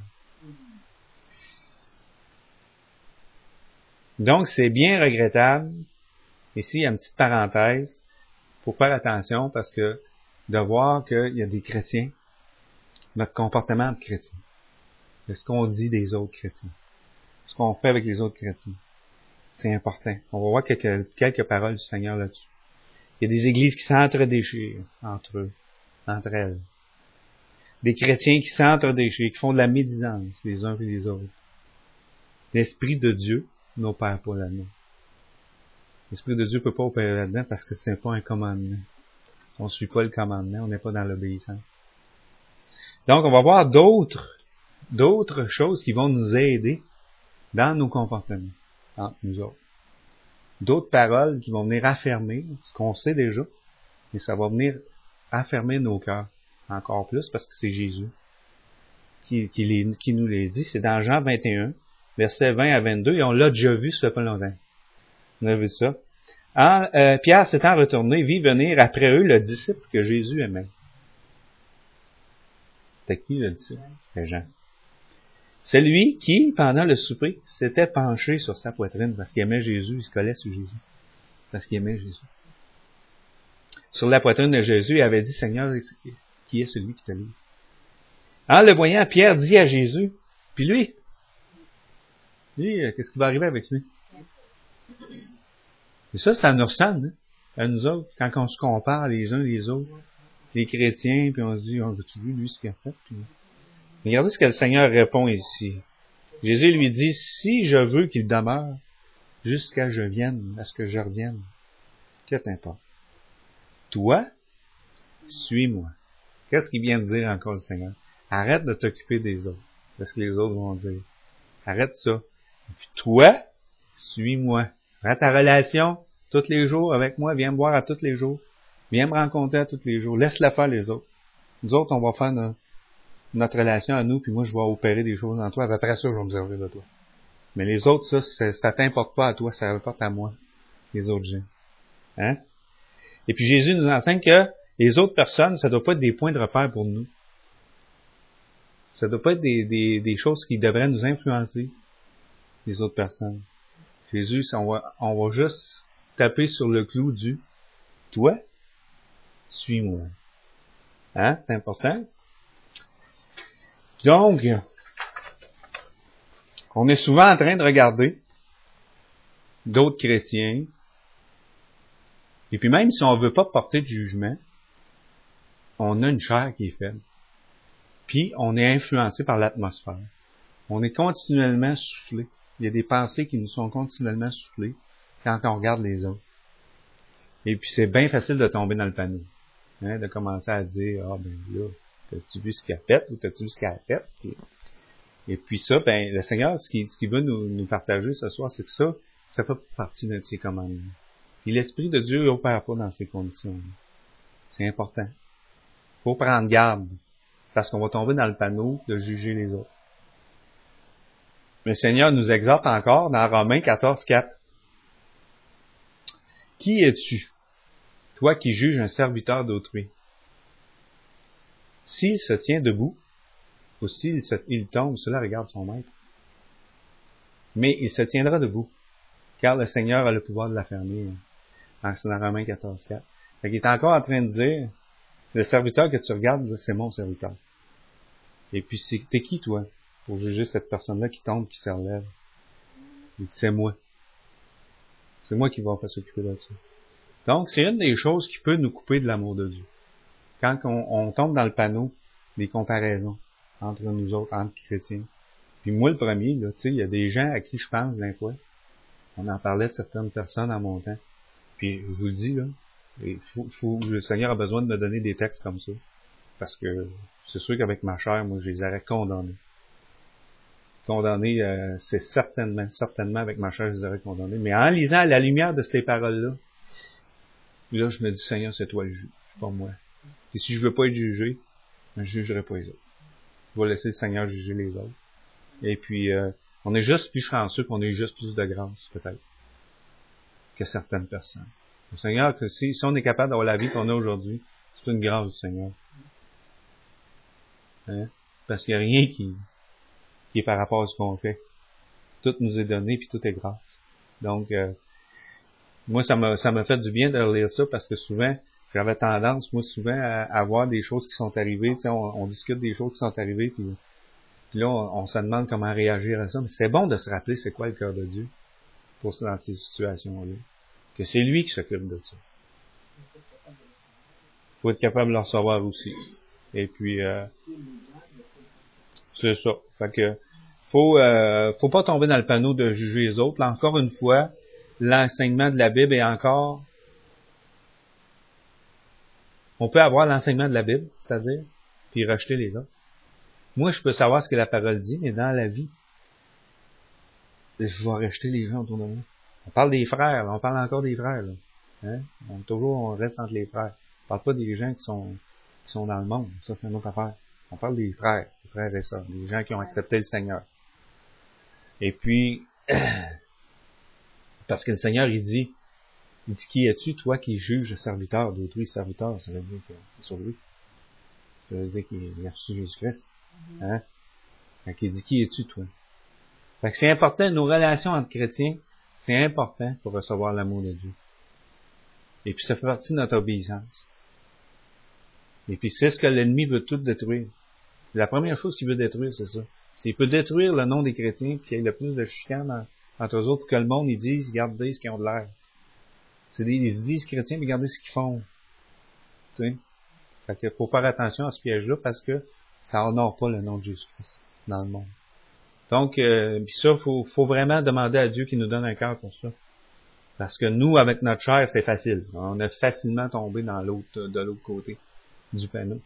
S1: Donc, c'est bien regrettable. Ici, il y a une petite parenthèse. Faut faire attention parce que de voir qu'il y a des chrétiens, notre comportement de chrétien. C'est ce qu'on dit des autres chrétiens. ce qu'on fait avec les autres chrétiens. C'est important. On va voir quelques paroles du Seigneur là-dessus. Il y a des églises qui s'entre-déchirent entre elles. Des chrétiens qui s'entre-déchirent, qui font de la médisance les uns et les autres. L'Esprit de Dieu n'opère pas là-dedans. L'Esprit de Dieu ne peut pas opérer là-dedans parce que c'est pas un commandement. On ne suit pas le commandement, on n'est pas dans l'obéissance. Donc, on va voir d'autres choses qui vont nous aider dans nos comportements, entre nous autres. D'autres paroles qui vont venir affirmer ce qu'on sait déjà, mais ça va venir affirmer nos cœurs encore plus parce que c'est Jésus qui nous les dit. C'est dans Jean 21, versets 20 à 22, et on l'a déjà vu, ça fait pas longtemps. On a vu ça. Pierre s'étant retourné, vit venir après eux le disciple que Jésus aimait. C'était qui le disciple? C'était Jean. Celui qui, pendant le souper, s'était penché sur sa poitrine parce qu'il aimait Jésus, il se collait sur Jésus. Parce qu'il aimait Jésus. Sur la poitrine de Jésus, il avait dit, Seigneur, qui est celui qui te livre? En le voyant, Pierre dit à Jésus, puis lui, qu'est-ce qui va arriver avec lui? Et ça nous ressemble, hein, à nous autres, quand on se compare les uns les autres, les chrétiens, puis on se dit, as-tu vu lui ce qu'il a fait? Puis, regardez ce que le Seigneur répond ici. Jésus lui dit, si je veux qu'il demeure jusqu'à ce que je revienne, que t'importe? Toi, suis-moi. Qu'est-ce qu'il vient de dire encore le Seigneur? Arrête de t'occuper des autres. Parce que les autres vont dire. Arrête ça. Et puis toi, suis-moi. Arrête ta relation tous les jours avec moi. Viens me voir à tous les jours. Viens me rencontrer à tous les jours. Laisse-la faire les autres. Nous autres, on va faire notre relation à nous, puis moi, je vais opérer des choses en toi. Après ça, je vais me servir de toi. Mais les autres, ça t'importe pas à toi, ça importe à moi. Les autres gens. Hein? Et puis Jésus nous enseigne que les autres personnes, ça doit pas être des points de repère pour nous. Ça doit pas être des choses qui devraient nous influencer, les autres personnes. Jésus, on va juste taper sur le clou du « Toi, suis-moi ». Hein? C'est important. Donc, on est souvent en train de regarder d'autres chrétiens, et puis même si on veut pas porter de jugement, on a une chair qui est faible. Puis on est influencé par l'atmosphère. On est continuellement soufflé. Il y a des pensées qui nous sont continuellement soufflées quand on regarde les autres. Et puis c'est bien facile de tomber dans le panneau. Hein, de commencer à dire, là, t'as-tu vu ce qu'elle a fait ou t'as-tu vu ce qu'elle a fait? Et puis ça, le Seigneur, ce qu'il veut nous partager ce soir, c'est que ça fait partie de ses commandements. Puis l'Esprit de Dieu n'opère pas dans ces conditions. C'est important. Faut prendre garde, parce qu'on va tomber dans le panneau de juger les autres. Le Seigneur nous exhorte encore dans Romains 14:4. Qui es-tu, toi qui juges un serviteur d'autrui? S'il se tient debout, ou s'il tombe, cela regarde son maître. Mais il se tiendra debout, car le Seigneur a le pouvoir de l'affermir. C'est dans Romains 14:4. Il est encore en train de dire, le serviteur que tu regardes, c'est mon serviteur. Et puis, t'es qui, toi, pour juger cette personne-là qui tombe, qui se relève? Il dit, c'est moi. C'est moi qui va s'occuper de ça. Donc, c'est une des choses qui peut nous couper de l'amour de Dieu. Quand on tombe dans le panneau des comparaisons entre nous autres, entre chrétiens. Puis moi, le premier, là, tu sais, il y a des gens à qui je pense d'un fois. On en parlait de certaines personnes en mon temps. Puis, je vous le dis, là, le Seigneur a besoin de me donner des textes comme ça. Parce que c'est sûr qu'avec ma chair, moi, je les aurais condamnés. C'est certainement avec ma chair, je les aurais condamnés. Mais en lisant à la lumière de ces paroles-là, là, je me dis, Seigneur, c'est toi le juge, pas moi. Et si je veux pas être jugé, je jugerai pas les autres. Je vais laisser le Seigneur juger les autres. Et puis, on est juste plus chanceux qu'on ait juste plus de grâce, peut-être, que certaines personnes. Le Seigneur, que si on est capable d'avoir la vie qu'on a aujourd'hui, c'est une grâce du Seigneur. Hein? Parce qu'il n'y a rien qui est par rapport à ce qu'on fait. Tout nous est donné, puis tout est grâce. Donc, moi, ça m'a fait du bien de relire ça, parce que souvent, j'avais tendance, à voir des choses qui sont arrivées, tu sais, on discute des choses qui sont arrivées, puis Puis là, on se demande comment réagir à ça. Mais c'est bon de se rappeler c'est quoi le cœur de Dieu dans ces situations-là. Que c'est lui qui s'occupe de ça. Il faut être capable de le recevoir aussi. Et puis, c'est ça. Fait que, faut pas tomber dans le panneau de juger les autres. Là, encore une fois, l'enseignement de la Bible est encore... On peut avoir l'enseignement de la Bible, c'est-à-dire, puis rejeter les autres. Moi, je peux savoir ce que la parole dit, mais dans la vie, je vais rejeter les gens autour de moi. On parle des frères, là, on parle encore des frères. Là. Hein? On reste entre les frères. On parle pas des gens qui sont dans le monde. Ça, c'est une autre affaire. On parle des frères et sœurs, des gens qui ont accepté le Seigneur. Et puis, parce que le Seigneur, il dit, qui es-tu, toi, qui juges le serviteur d'autrui? Serviteur, ça veut dire qu'il est sur lui. Ça veut dire qu'il a reçu Jésus-Christ. Hein? Fait qu'il dit, qui es-tu, toi? Fait que c'est important, nos relations entre chrétiens, c'est important pour recevoir l'amour de Dieu. Et puis, ça fait partie de notre obéissance. Et puis, c'est ce que l'ennemi veut tout détruire. La première chose qu'il veut détruire, c'est ça. C'est qu'il peut détruire le nom des chrétiens, puis qu'il y ait le plus de chicanes entre eux autres, pour que le monde, ils disent, regardez ce qu'ils ont de l'air. Ils disent chrétiens, mais regardez ce qu'ils font. Tu sais? Fait que faut faire attention à ce piège-là, parce que ça honore pas le nom de Jésus-Christ dans le monde. Donc, puis ça, faut vraiment demander à Dieu qu'il nous donne un cœur pour ça. Parce que nous, avec notre chair, c'est facile. On a facilement tombé de l'autre côté du panneau.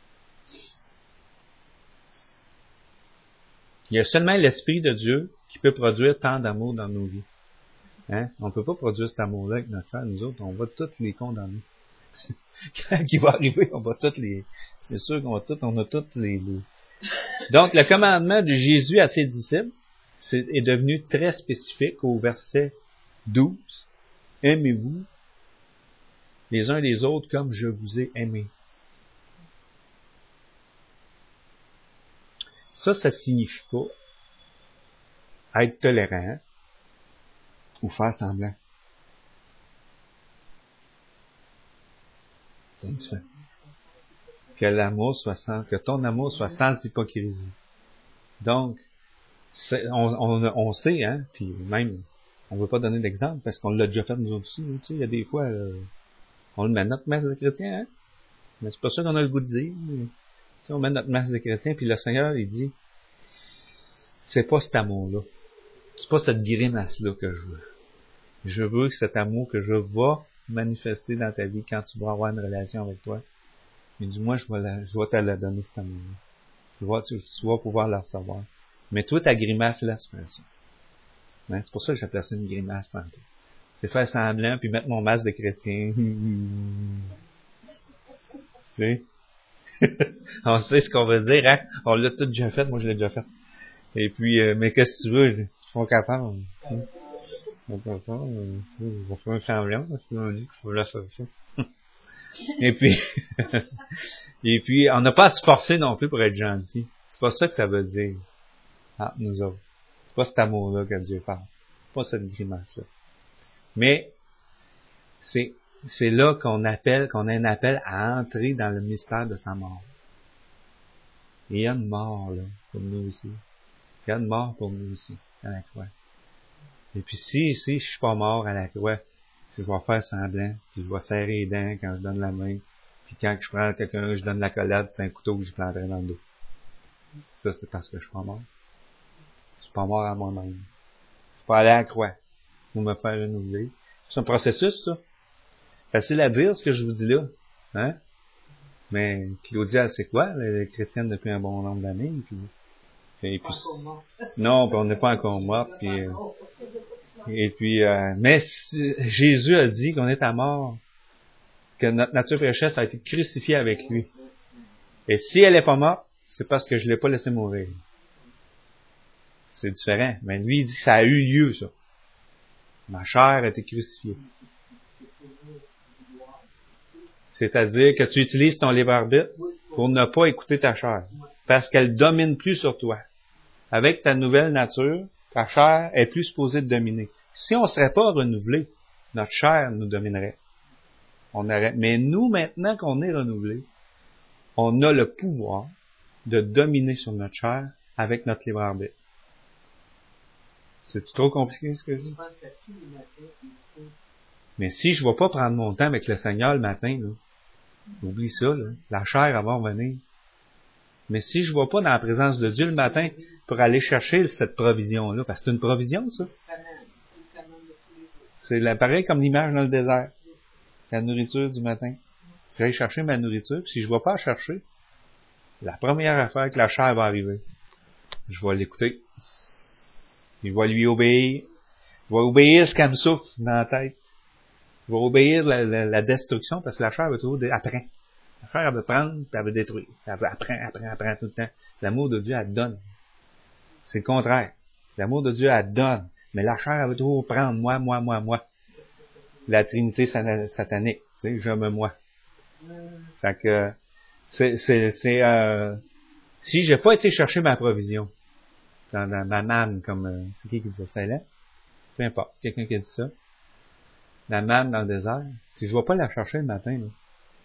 S1: Il y a seulement l'Esprit de Dieu qui peut produire tant d'amour dans nos vies. Hein? On ne peut pas produire cet amour-là avec notre chair. Nous autres, on va tous les condamner. Quand il va arriver, on va tous les... C'est sûr qu'on a tous les... Donc, le commandement de Jésus à ses disciples est devenu très spécifique au verset 12. Aimez-vous les uns les autres comme je vous ai aimé. Ça signifie pas être tolérant ou faire semblant. C'est différent. Que ton amour soit sans hypocrisie. Donc, on sait, hein, puis même, on ne veut pas donner d'exemple parce qu'on l'a déjà fait nous autres aussi. Tu sais, il y a des fois, on le met à notre masse de chrétiens, hein, mais c'est pas ça qu'on a le goût de dire. Mais, tu sais, on met notre masse de chrétiens, puis le Seigneur, il dit, c'est pas cet amour-là. C'est pas cette grimace-là que je veux. Je veux que cet amour que je vais manifester dans ta vie quand tu vas avoir une relation avec toi. Mais du moins, je vais te la donner, cet amour-là. Tu vas pouvoir la recevoir. Mais toi, ta grimace, là, c'est pas ça. Hein? C'est pour ça que j'appelle ça une grimace tantôt. C'est faire semblant, puis mettre mon masque de chrétien. Tu sais? On sait ce qu'on veut dire, hein? On l'a tout déjà fait, moi je l'ai déjà fait. Et puis, mais qu'est-ce que tu veux? Ils sont capables. On va faire un semblant, parce qu'on dit qu'il faut la faire ça. Et puis, on n'a pas à se forcer non plus pour être gentil. C'est pas ça que ça veut dire. Ah, nous autres. C'est pas cet amour-là que Dieu parle. Pas cette grimace-là. Mais, c'est là qu'on a un appel à entrer dans le mystère de sa mort. Et il y a une mort, là, pour nous aussi. Il y a une mort pour nous aussi, à la croix. Et puis si je suis pas mort à la croix, je vais faire semblant, puis je vais serrer les dents quand je donne la main, puis quand je prends quelqu'un, je donne la collade, c'est un couteau que je planterai dans le dos. Ça, c'est parce que je suis pas mort. Je suis pas mort à moi-même. Je suis pas allé à la croix pour me faire renouveler. C'est un processus, ça. Facile à dire, ce que je vous dis là. Hein? Mais Claudia, c'est quoi? Elle est chrétienne depuis un bon nombre d'années. Et puis non, on n'est pas encore mort. Mais Jésus a dit qu'on est à mort, que notre nature pécheresse a été crucifiée avec lui. Et si elle n'est pas morte, c'est parce que je l'ai pas laissé mourir. C'est différent. Mais lui, il dit que ça a eu lieu, ça. Ma chair a été crucifiée. C'est-à-dire que tu utilises ton libre arbitre pour ne pas écouter ta chair. Parce qu'elle domine plus sur toi. Avec ta nouvelle nature, ta chair est plus supposée de dominer. Si on ne serait pas renouvelé, notre chair nous dominerait. Mais nous, maintenant qu'on est renouvelé, on a le pouvoir de dominer sur notre chair avec notre libre arbitre. C'est trop compliqué ce que je dis? Mais si je ne vais pas prendre mon temps avec le Seigneur le matin, là, oublie ça, là, la chair elle va revenir. Mais si je ne vais pas dans la présence de Dieu le matin pour aller chercher cette provision-là, parce que c'est une provision, ça. C'est pareil comme l'image dans le désert. La nourriture du matin. Je vais aller chercher ma nourriture, puis si je ne vais pas la chercher, la première affaire que la chair va arriver, je vais l'écouter. Je vais lui obéir. Je vais obéir ce qu'elle me souffle dans la tête. Je vais obéir la destruction, parce que la chair va toujours apprend. La chair, elle veut prendre, puis elle veut détruire. Elle apprend tout le temps. L'amour de Dieu, elle donne. C'est le contraire. L'amour de Dieu, elle donne. Mais la chair, elle veut toujours prendre moi. La trinité satanique. Tu sais, je me moi. Fait que, si j'ai pas été chercher ma provision, dans ma manne, comme, c'est qui dit ça, là? Peu importe. Quelqu'un qui a dit ça. La manne dans le désert. Si je vais pas la chercher le matin, là,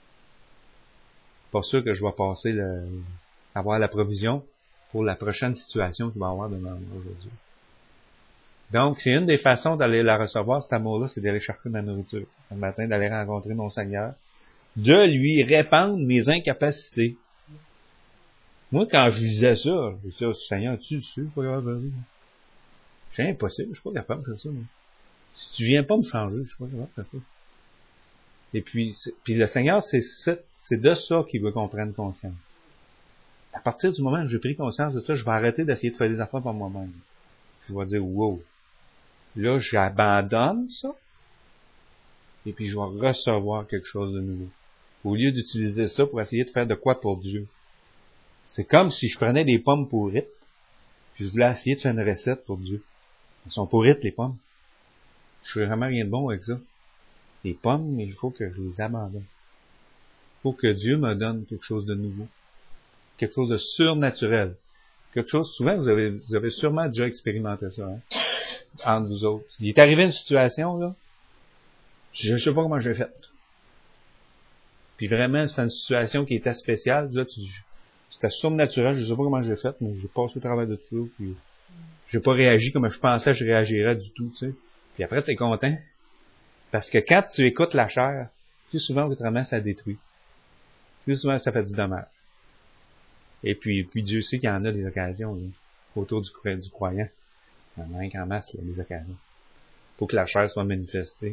S1: pas sûr que je vais passer avoir la provision pour la prochaine situation qu'il va y avoir devant moi aujourd'hui. Donc, c'est une des façons d'aller la recevoir, cet amour-là, c'est d'aller chercher ma nourriture. Le matin, d'aller rencontrer mon Seigneur, de lui répandre mes incapacités. Moi, quand je disais ça, je disais, Seigneur, tu sais, pas grave, c'est impossible, je suis pas capable de faire ça. Moi. Si tu viens pas me changer, je suis pas capable de faire ça. Et puis le Seigneur, c'est de ça qu'il veut qu'on prenne conscience. À partir du moment où j'ai pris conscience de ça, je vais arrêter d'essayer de faire des affaires par moi-même. Je vais dire, wow, là, j'abandonne ça, et puis je vais recevoir quelque chose de nouveau. Au lieu d'utiliser ça pour essayer de faire de quoi pour Dieu. C'est comme si je prenais des pommes pourrites, puis je voulais essayer de faire une recette pour Dieu. Elles sont pourrites, les pommes. Je fais vraiment rien de bon avec ça. Les pommes, il faut que je les abandonne. Il faut que Dieu me donne quelque chose de nouveau. Quelque chose de surnaturel. Quelque chose, souvent, vous avez sûrement déjà expérimenté ça, hein, entre vous autres. Il est arrivé une situation, là, je sais pas comment j'ai fait. Puis vraiment, c'était une situation qui était spéciale. Là, c'était surnaturel, je sais pas comment j'ai fait, mais j'ai passé au travers de tout ça, puis j'ai pas réagi comme je pensais que je réagirais du tout, tu sais. Puis après, t'es content. Parce que quand tu écoutes la chair, plus souvent, autrement, ça détruit. Plus souvent, ça fait du dommage. Et puis Dieu sait qu'il y en a des occasions, là, autour du croyant. Il y en a un qu'en masse, là, des occasions. Pour que la chair soit manifestée.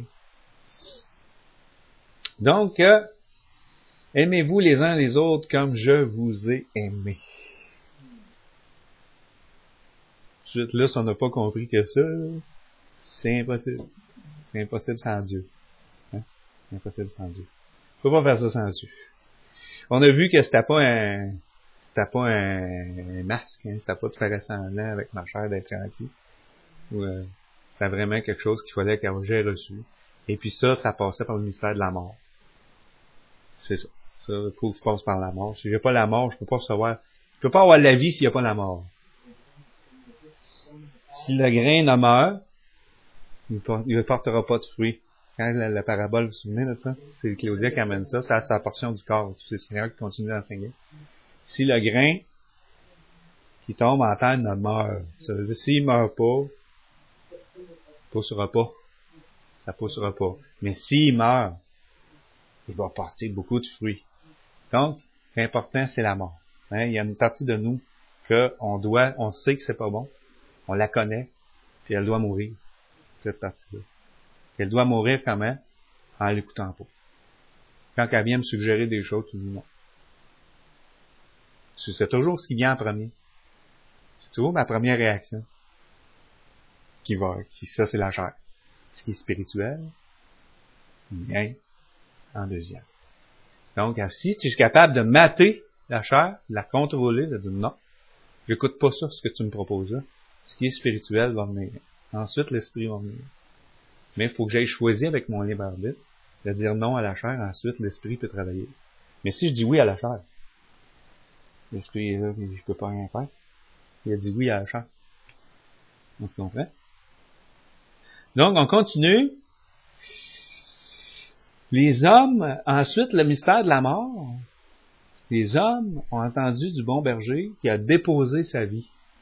S1: Donc, aimez-vous les uns les autres comme je vous ai aimé. Ensuite, là, si on n'a pas compris que ça, c'est impossible. C'est impossible sans Dieu. Hein? C'est impossible sans Dieu. On peut pas faire ça sans Dieu. On a vu que c'était pas un masque, hein? C'était pas de faire semblant avec ma chair d'être gentil. C'était vraiment quelque chose qu'il fallait que j'ai reçu. Et puis ça passait par le mystère de la mort. C'est ça. Ça, il faut que je passe par la mort. Si j'ai pas la mort, je peux pas avoir la vie s'il n'y a pas la mort. Si le grain ne meurt, il ne portera pas de fruits. Quand la parabole, vous vous souvenez de ça? C'est Claudia qui amène ça. C'est sa portion du corps. C'est le Seigneur qui continue d'enseigner. Si le grain qui tombe en terre ne meurt, ça veut dire s'il ne meurt pas, il poussera pas. Ça poussera pas. Mais s'il meurt, il va porter beaucoup de fruits. Donc, l'important, c'est la mort. Hein? Il y a une partie de nous on sait que c'est pas bon. On la connaît, puis elle doit mourir, cette partie-là. Elle doit mourir comment? En l'écoutant pas. Quand elle vient me suggérer des choses, tu dis non. C'est toujours ce qui vient en premier. C'est toujours ma première réaction. Ça, c'est la chair. Ce qui est spirituel, vient en deuxième. Donc, si tu es capable de mater la chair, de la contrôler, de dire non, j'écoute pas ça, ce que tu me proposes là. Ce qui est spirituel va venir. Ensuite, l'esprit va venir. Mais il faut que j'aille choisir avec mon libre arbitre de dire non à la chair, ensuite l'esprit peut travailler. Mais si je dis oui à la chair, l'esprit est là, je peux pas rien faire. Il a dit oui à la chair. On se comprend? Donc, on continue. Les hommes, ensuite, le mystère de la mort. Les hommes ont entendu du bon berger qui a déposé sa vie.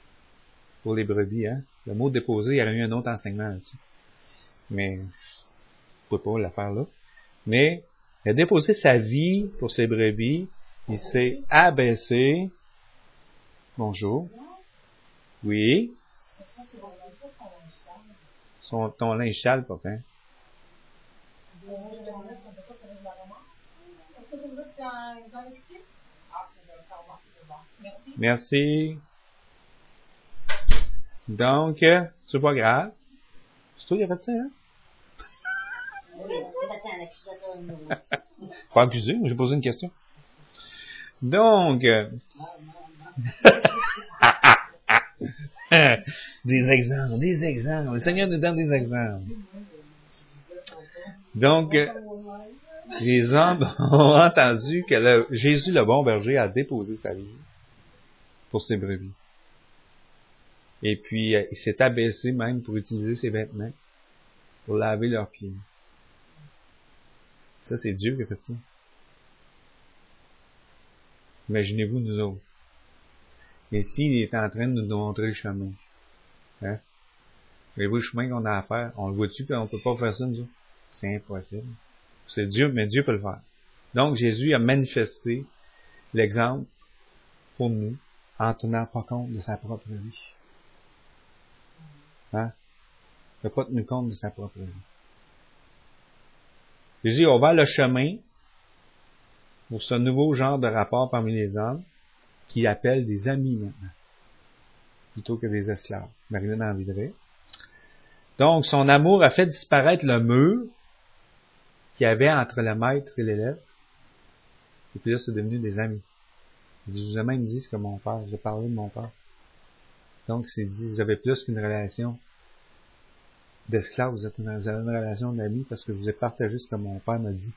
S1: pour les brebis, hein. Le mot déposer, il y aurait eu un autre enseignement là-dessus. Mais, je ne peux pas le faire là. Mais, il a déposé sa vie pour ses brebis. Il s'est abaissé. Bonjour. Oui. Ton linge sale, papa. Merci. Donc, c'est pas grave. C'est toi qui as fait ça, hein? Pas accusé, j'ai posé une question. Donc, des exemples. Le Seigneur nous donne des exemples. Donc, les hommes ont entendu que Jésus, le bon berger, a déposé sa vie pour ses brebis. Et puis, il s'est abaissé même pour utiliser ses vêtements, pour laver leurs pieds. Ça, c'est Dieu qui a fait ça. Imaginez-vous nous autres. Et s'il est en train de nous montrer le chemin, hein? Voyez-vous le chemin qu'on a à faire? On le voit-tu, puis on peut pas faire ça, nous autres? C'est impossible. C'est Dieu, mais Dieu peut le faire. Donc, Jésus a manifesté l'exemple pour nous en tenant pas compte de sa propre vie. Hein? Il n'a pas tenu compte de sa propre vie. Jésus a ouvert le chemin pour ce nouveau genre de rapport parmi les hommes qui appelle des amis maintenant, plutôt que des esclaves. Marilyn en viderait. Donc, son amour a fait disparaître le mur qu'il y avait entre le maître et l'élève. Et puis là, c'est devenu des amis. Je vous ai même dit ce que mon père, j'ai parlé de mon père. Donc, c'est dit, j'avais plus qu'une relation d'esclave, vous avez une relation d'amis parce que je vous ai partagé ce que mon père m'a dit.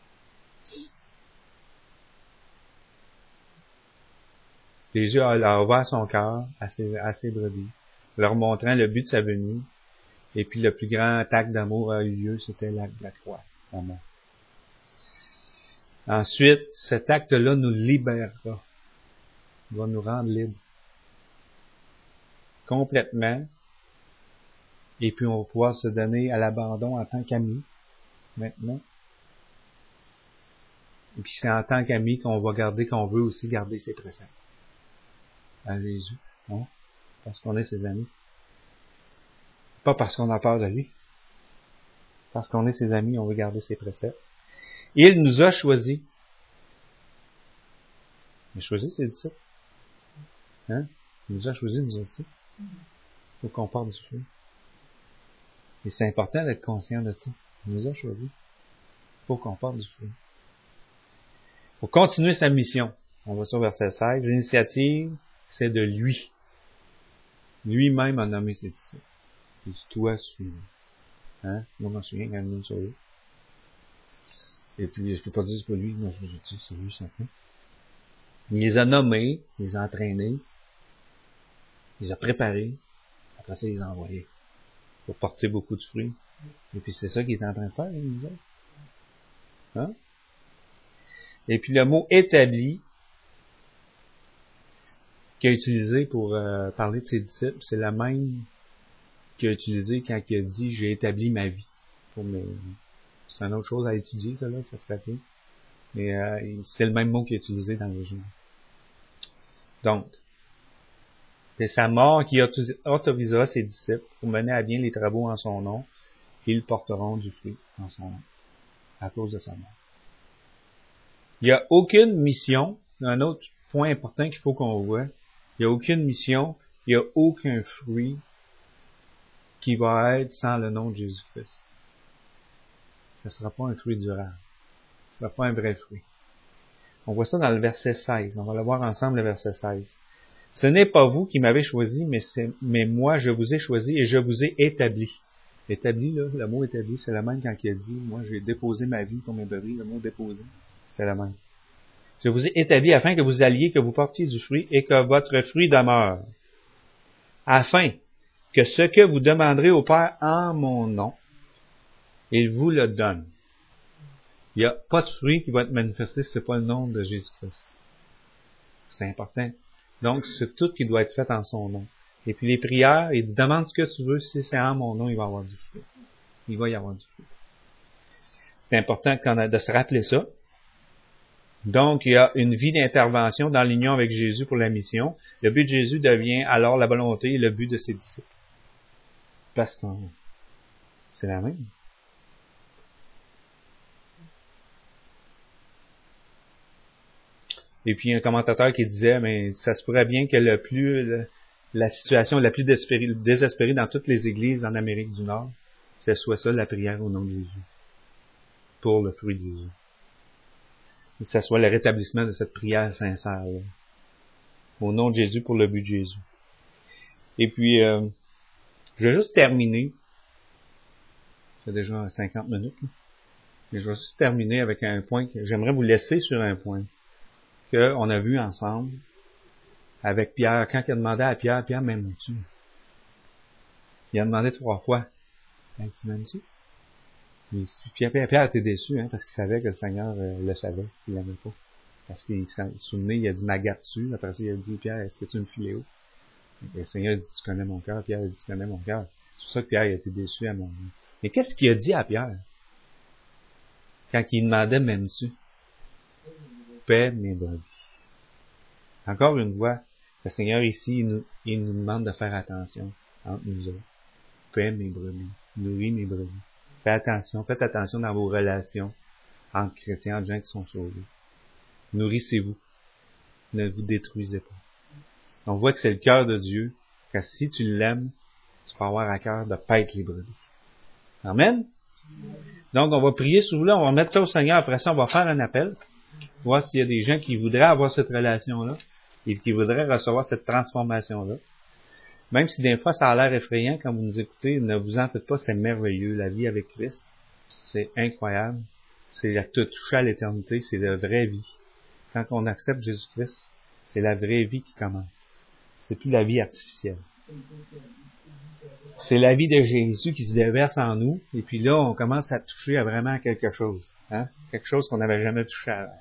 S1: Jésus a ouvert son cœur à ses brebis, leur montrant le but de sa venue, et puis le plus grand acte d'amour a eu lieu, c'était l'acte de la croix, l'amour. Ensuite, cet acte-là nous libérera, va nous rendre libres, complètement, et puis on va pouvoir se donner à l'abandon en tant qu'amis, maintenant. Et puis c'est en tant qu'amis qu'on veut aussi garder ses préceptes. À Jésus, non? Parce qu'on est ses amis. Pas parce qu'on a peur de lui. Parce qu'on est ses amis, on veut garder ses préceptes. Il nous a choisis. Il a choisi ses disciples. Hein? Il nous a choisis, nous aussi. Il faut qu'on porte du fruit. Et c'est important d'être conscient de ça. Il nous a choisis. Il faut qu'on porte du fruit. Pour continuer sa mission, on va sur verset 16. L'initiative, c'est de lui. Lui-même a nommé ses disciples. Il dit, toi, suis-moi. Hein? Moi, je m'en souviens quand il nous sauvé. Et puis, je peux pas dire c'est pas lui. Non, je dis, c'est lui, c'est un. Il les a nommés, il les a entraînés, il les a préparés. Après ça, il les a envoyés. Pour porter beaucoup de fruits. Et puis, c'est ça qu'il est en train de faire, nous autres. Hein? Et puis, le mot établi, qu'il a utilisé pour parler de ses disciples, c'est la même qu'il a utilisé quand il a dit « j'ai établi ma vie ». C'est une autre chose à étudier, ça, là, ça se rappelle. Mais c'est le même mot qu'il a utilisé dans le journal. Donc, c'est sa mort qui autorisera ses disciples pour mener à bien les travaux en son nom, et ils porteront du fruit en son nom, à cause de sa mort. Il n'y a aucune mission, un autre point important qu'il faut qu'on voit, il n'y a aucune mission, il n'y a aucun fruit qui va être sans le nom de Jésus-Christ. Ça ne sera pas un fruit durable. Ça ne sera pas un vrai fruit. On voit ça dans le verset 16. On va le voir ensemble, le verset 16. Ce n'est pas vous qui m'avez choisi, mais moi, je vous ai choisi et je vous ai établi. Établi, là, le mot établi, c'est le même quand il a dit, moi, j'ai déposé ma vie comme un brebis. Le mot déposé, c'était le même. Je vous ai établi afin que vous alliez, que vous portiez du fruit et que votre fruit demeure. Afin que ce que vous demanderez au Père en mon nom, il vous le donne. Il n'y a pas de fruit qui va être manifesté si ce n'est pas le nom de Jésus-Christ. C'est important. Donc, c'est tout qui doit être fait en son nom. Et puis les prières, il dit, demande ce que tu veux, si c'est en mon nom, il va y avoir du fruit. Il va y avoir du fruit. C'est important de se rappeler ça. Donc, il y a une vie d'intervention dans l'union avec Jésus pour la mission. Le but de Jésus devient alors la volonté et le but de ses disciples. Parce que c'est la même. Et puis, un commentateur qui disait, mais ça se pourrait bien que la situation la plus désespérée dans toutes les églises en Amérique du Nord, ce soit ça, la prière au nom de Jésus. Pour le fruit de Jésus. Que ce soit le rétablissement de cette prière sincère. Là. Au nom de Jésus, pour le but de Jésus. Et puis, je vais juste terminer. C'est déjà 50 minutes. Là. Mais je vais juste terminer avec un point que j'aimerais vous laisser sur un point. Qu'on a vu ensemble avec Pierre. Quand il a demandé à Pierre, Pierre, m'aimes-tu? Il a demandé 3 fois. Hey, tu m'aimes-tu? Pierre était déçu, hein, parce qu'il savait que le Seigneur le savait, qu'il l'aimait pas. Parce qu'il se souvenait, il a dit, m'agarde-tu? Après ça, il a dit, Pierre, est-ce que tu me filéo? Et le Seigneur a dit, tu connais mon cœur. Pierre a dit, tu connais mon cœur. C'est pour ça que Pierre a été déçu à mon nom. Mais qu'est-ce qu'il a dit à Pierre? Quand il demandait, m'aimes-tu? Paix mes brebis. Encore une fois, le Seigneur ici, il nous demande de faire attention entre nous autres. Paix mes brebis. Nourris mes brebis. Faites attention dans vos relations entre chrétiens, entre gens qui sont sauvés. Nourrissez-vous. Ne vous détruisez pas. On voit que c'est le cœur de Dieu, que si tu l'aimes, tu vas avoir à cœur de paître les brebis. Amen? Donc, on va prier sous là, on va mettre ça au Seigneur. Après ça, on va faire un appel. Voir s'il y a des gens qui voudraient avoir cette relation-là et qui voudraient recevoir cette transformation-là. Même si des fois ça a l'air effrayant quand vous nous écoutez, ne vous en faites pas, c'est merveilleux. La vie avec Christ, c'est incroyable. C'est la toucher à l'éternité, c'est la vraie vie. Quand on accepte Jésus-Christ, c'est la vraie vie qui commence. C'est plus la vie artificielle. C'est la vie de Jésus qui se déverse en nous, et puis là, on commence à toucher à vraiment quelque chose. Hein? Quelque chose qu'on n'avait jamais touché avant.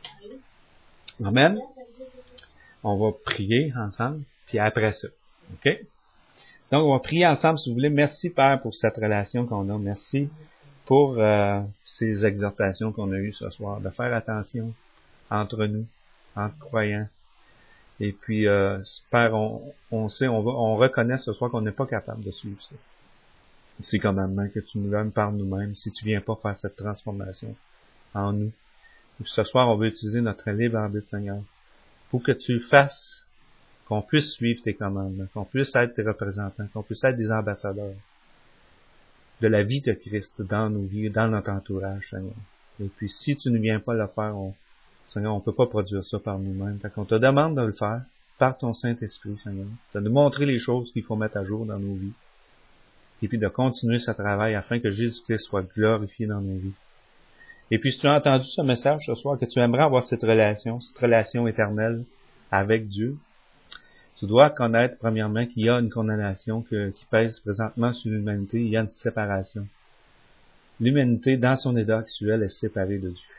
S1: Amen. On va prier ensemble, puis après ça. OK? Donc, on va prier ensemble, si vous voulez. Merci, Père, pour cette relation qu'on a. Merci pour ces exhortations qu'on a eues ce soir. De faire attention entre nous, entre croyants. Et puis, Père, on reconnaît ce soir qu'on n'est pas capable de suivre ça. Ces commandements que tu nous donnes par nous-mêmes, si tu viens pas faire cette transformation en nous. Et puis, ce soir, on veut utiliser notre libre arbitre, Seigneur, pour que tu fasses qu'on puisse suivre tes commandements, qu'on puisse être tes représentants, qu'on puisse être des ambassadeurs de la vie de Christ dans nos vies, dans notre entourage, Seigneur. Et puis, si tu ne viens pas le faire, Seigneur, on ne peut pas produire ça par nous-mêmes. Fait qu'on te demande de le faire par ton Saint-Esprit, Seigneur, de nous montrer les choses qu'il faut mettre à jour dans nos vies, et puis de continuer ce travail afin que Jésus-Christ soit glorifié dans nos vies. Et puis, si tu as entendu ce message ce soir, que tu aimerais avoir cette relation éternelle avec Dieu, tu dois connaître, premièrement, qu'il y a une condamnation qui pèse présentement sur l'humanité. Il y a une séparation. L'humanité, dans son état actuel, est séparée de Dieu.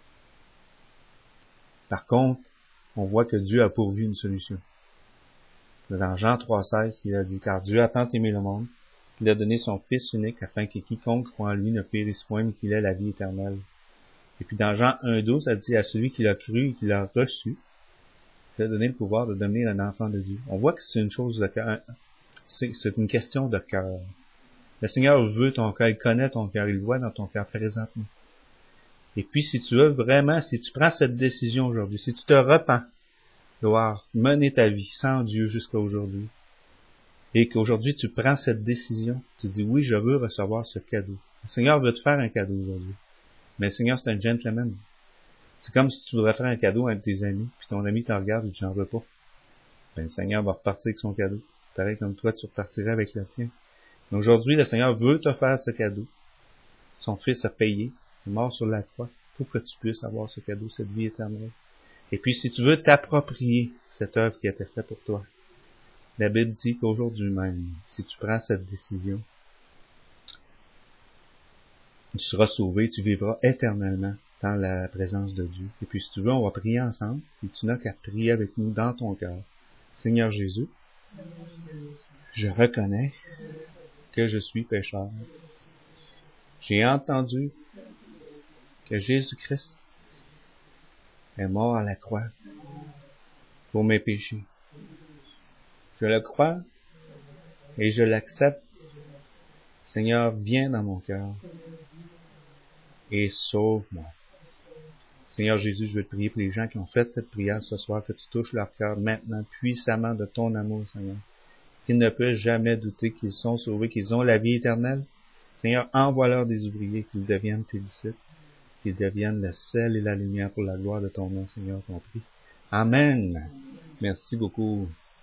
S1: Par contre, on voit que Dieu a pourvu une solution. Dans Jean 3,16, il a dit, « Car Dieu a tant aimé le monde, qu'il a donné son Fils unique, afin que quiconque croit en lui ne périsse point, mais qu'il ait la vie éternelle. » Et puis dans Jean 1,12, ça dit, « À celui qui l'a cru et qui l'a reçu, il a donné le pouvoir de devenir un enfant de Dieu. » On voit que c'est une chose de cœur. C'est une question de cœur. Le Seigneur veut ton cœur, il connaît ton cœur, il le voit dans ton cœur présentement. Et puis si tu veux vraiment, si tu prends cette décision aujourd'hui, si tu te repens de devoir mener ta vie sans Dieu jusqu'à aujourd'hui, et qu'aujourd'hui tu prends cette décision, tu dis oui, je veux recevoir ce cadeau. Le Seigneur veut te faire un cadeau aujourd'hui. Mais le Seigneur, c'est un gentleman. C'est comme si tu voudrais faire un cadeau avec tes amis, puis ton ami te regarde et tu n'en veux pas. Ben, le Seigneur va repartir avec son cadeau. Pareil comme toi, tu repartirais avec le tien. Mais aujourd'hui, le Seigneur veut te faire ce cadeau. Son Fils a payé, il est mort sur la croix, pour que tu puisses avoir ce cadeau, cette vie éternelle. Et puis, si tu veux t'approprier cette œuvre qui a été faite pour toi, la Bible dit qu'aujourd'hui même, si tu prends cette décision, tu seras sauvé, tu vivras éternellement dans la présence de Dieu. Et puis, si tu veux, on va prier ensemble, et tu n'as qu'à prier avec nous dans ton cœur. Seigneur Jésus, Je reconnais que je suis pécheur. J'ai entendu que Jésus-Christ est mort à la croix pour mes péchés. Je le crois et je l'accepte. Seigneur, viens dans mon cœur et sauve-moi. Seigneur Jésus, je veux te prier pour les gens qui ont fait cette prière ce soir, que tu touches leur cœur maintenant puissamment de ton amour, Seigneur. Qu'ils ne peuvent jamais douter qu'ils sont sauvés, qu'ils ont la vie éternelle. Seigneur, envoie-leur des ouvriers, qu'ils deviennent tes disciples, qu'ils deviennent le sel et la lumière pour la gloire de ton nom, Seigneur, qu'on prie. Amen. Merci beaucoup.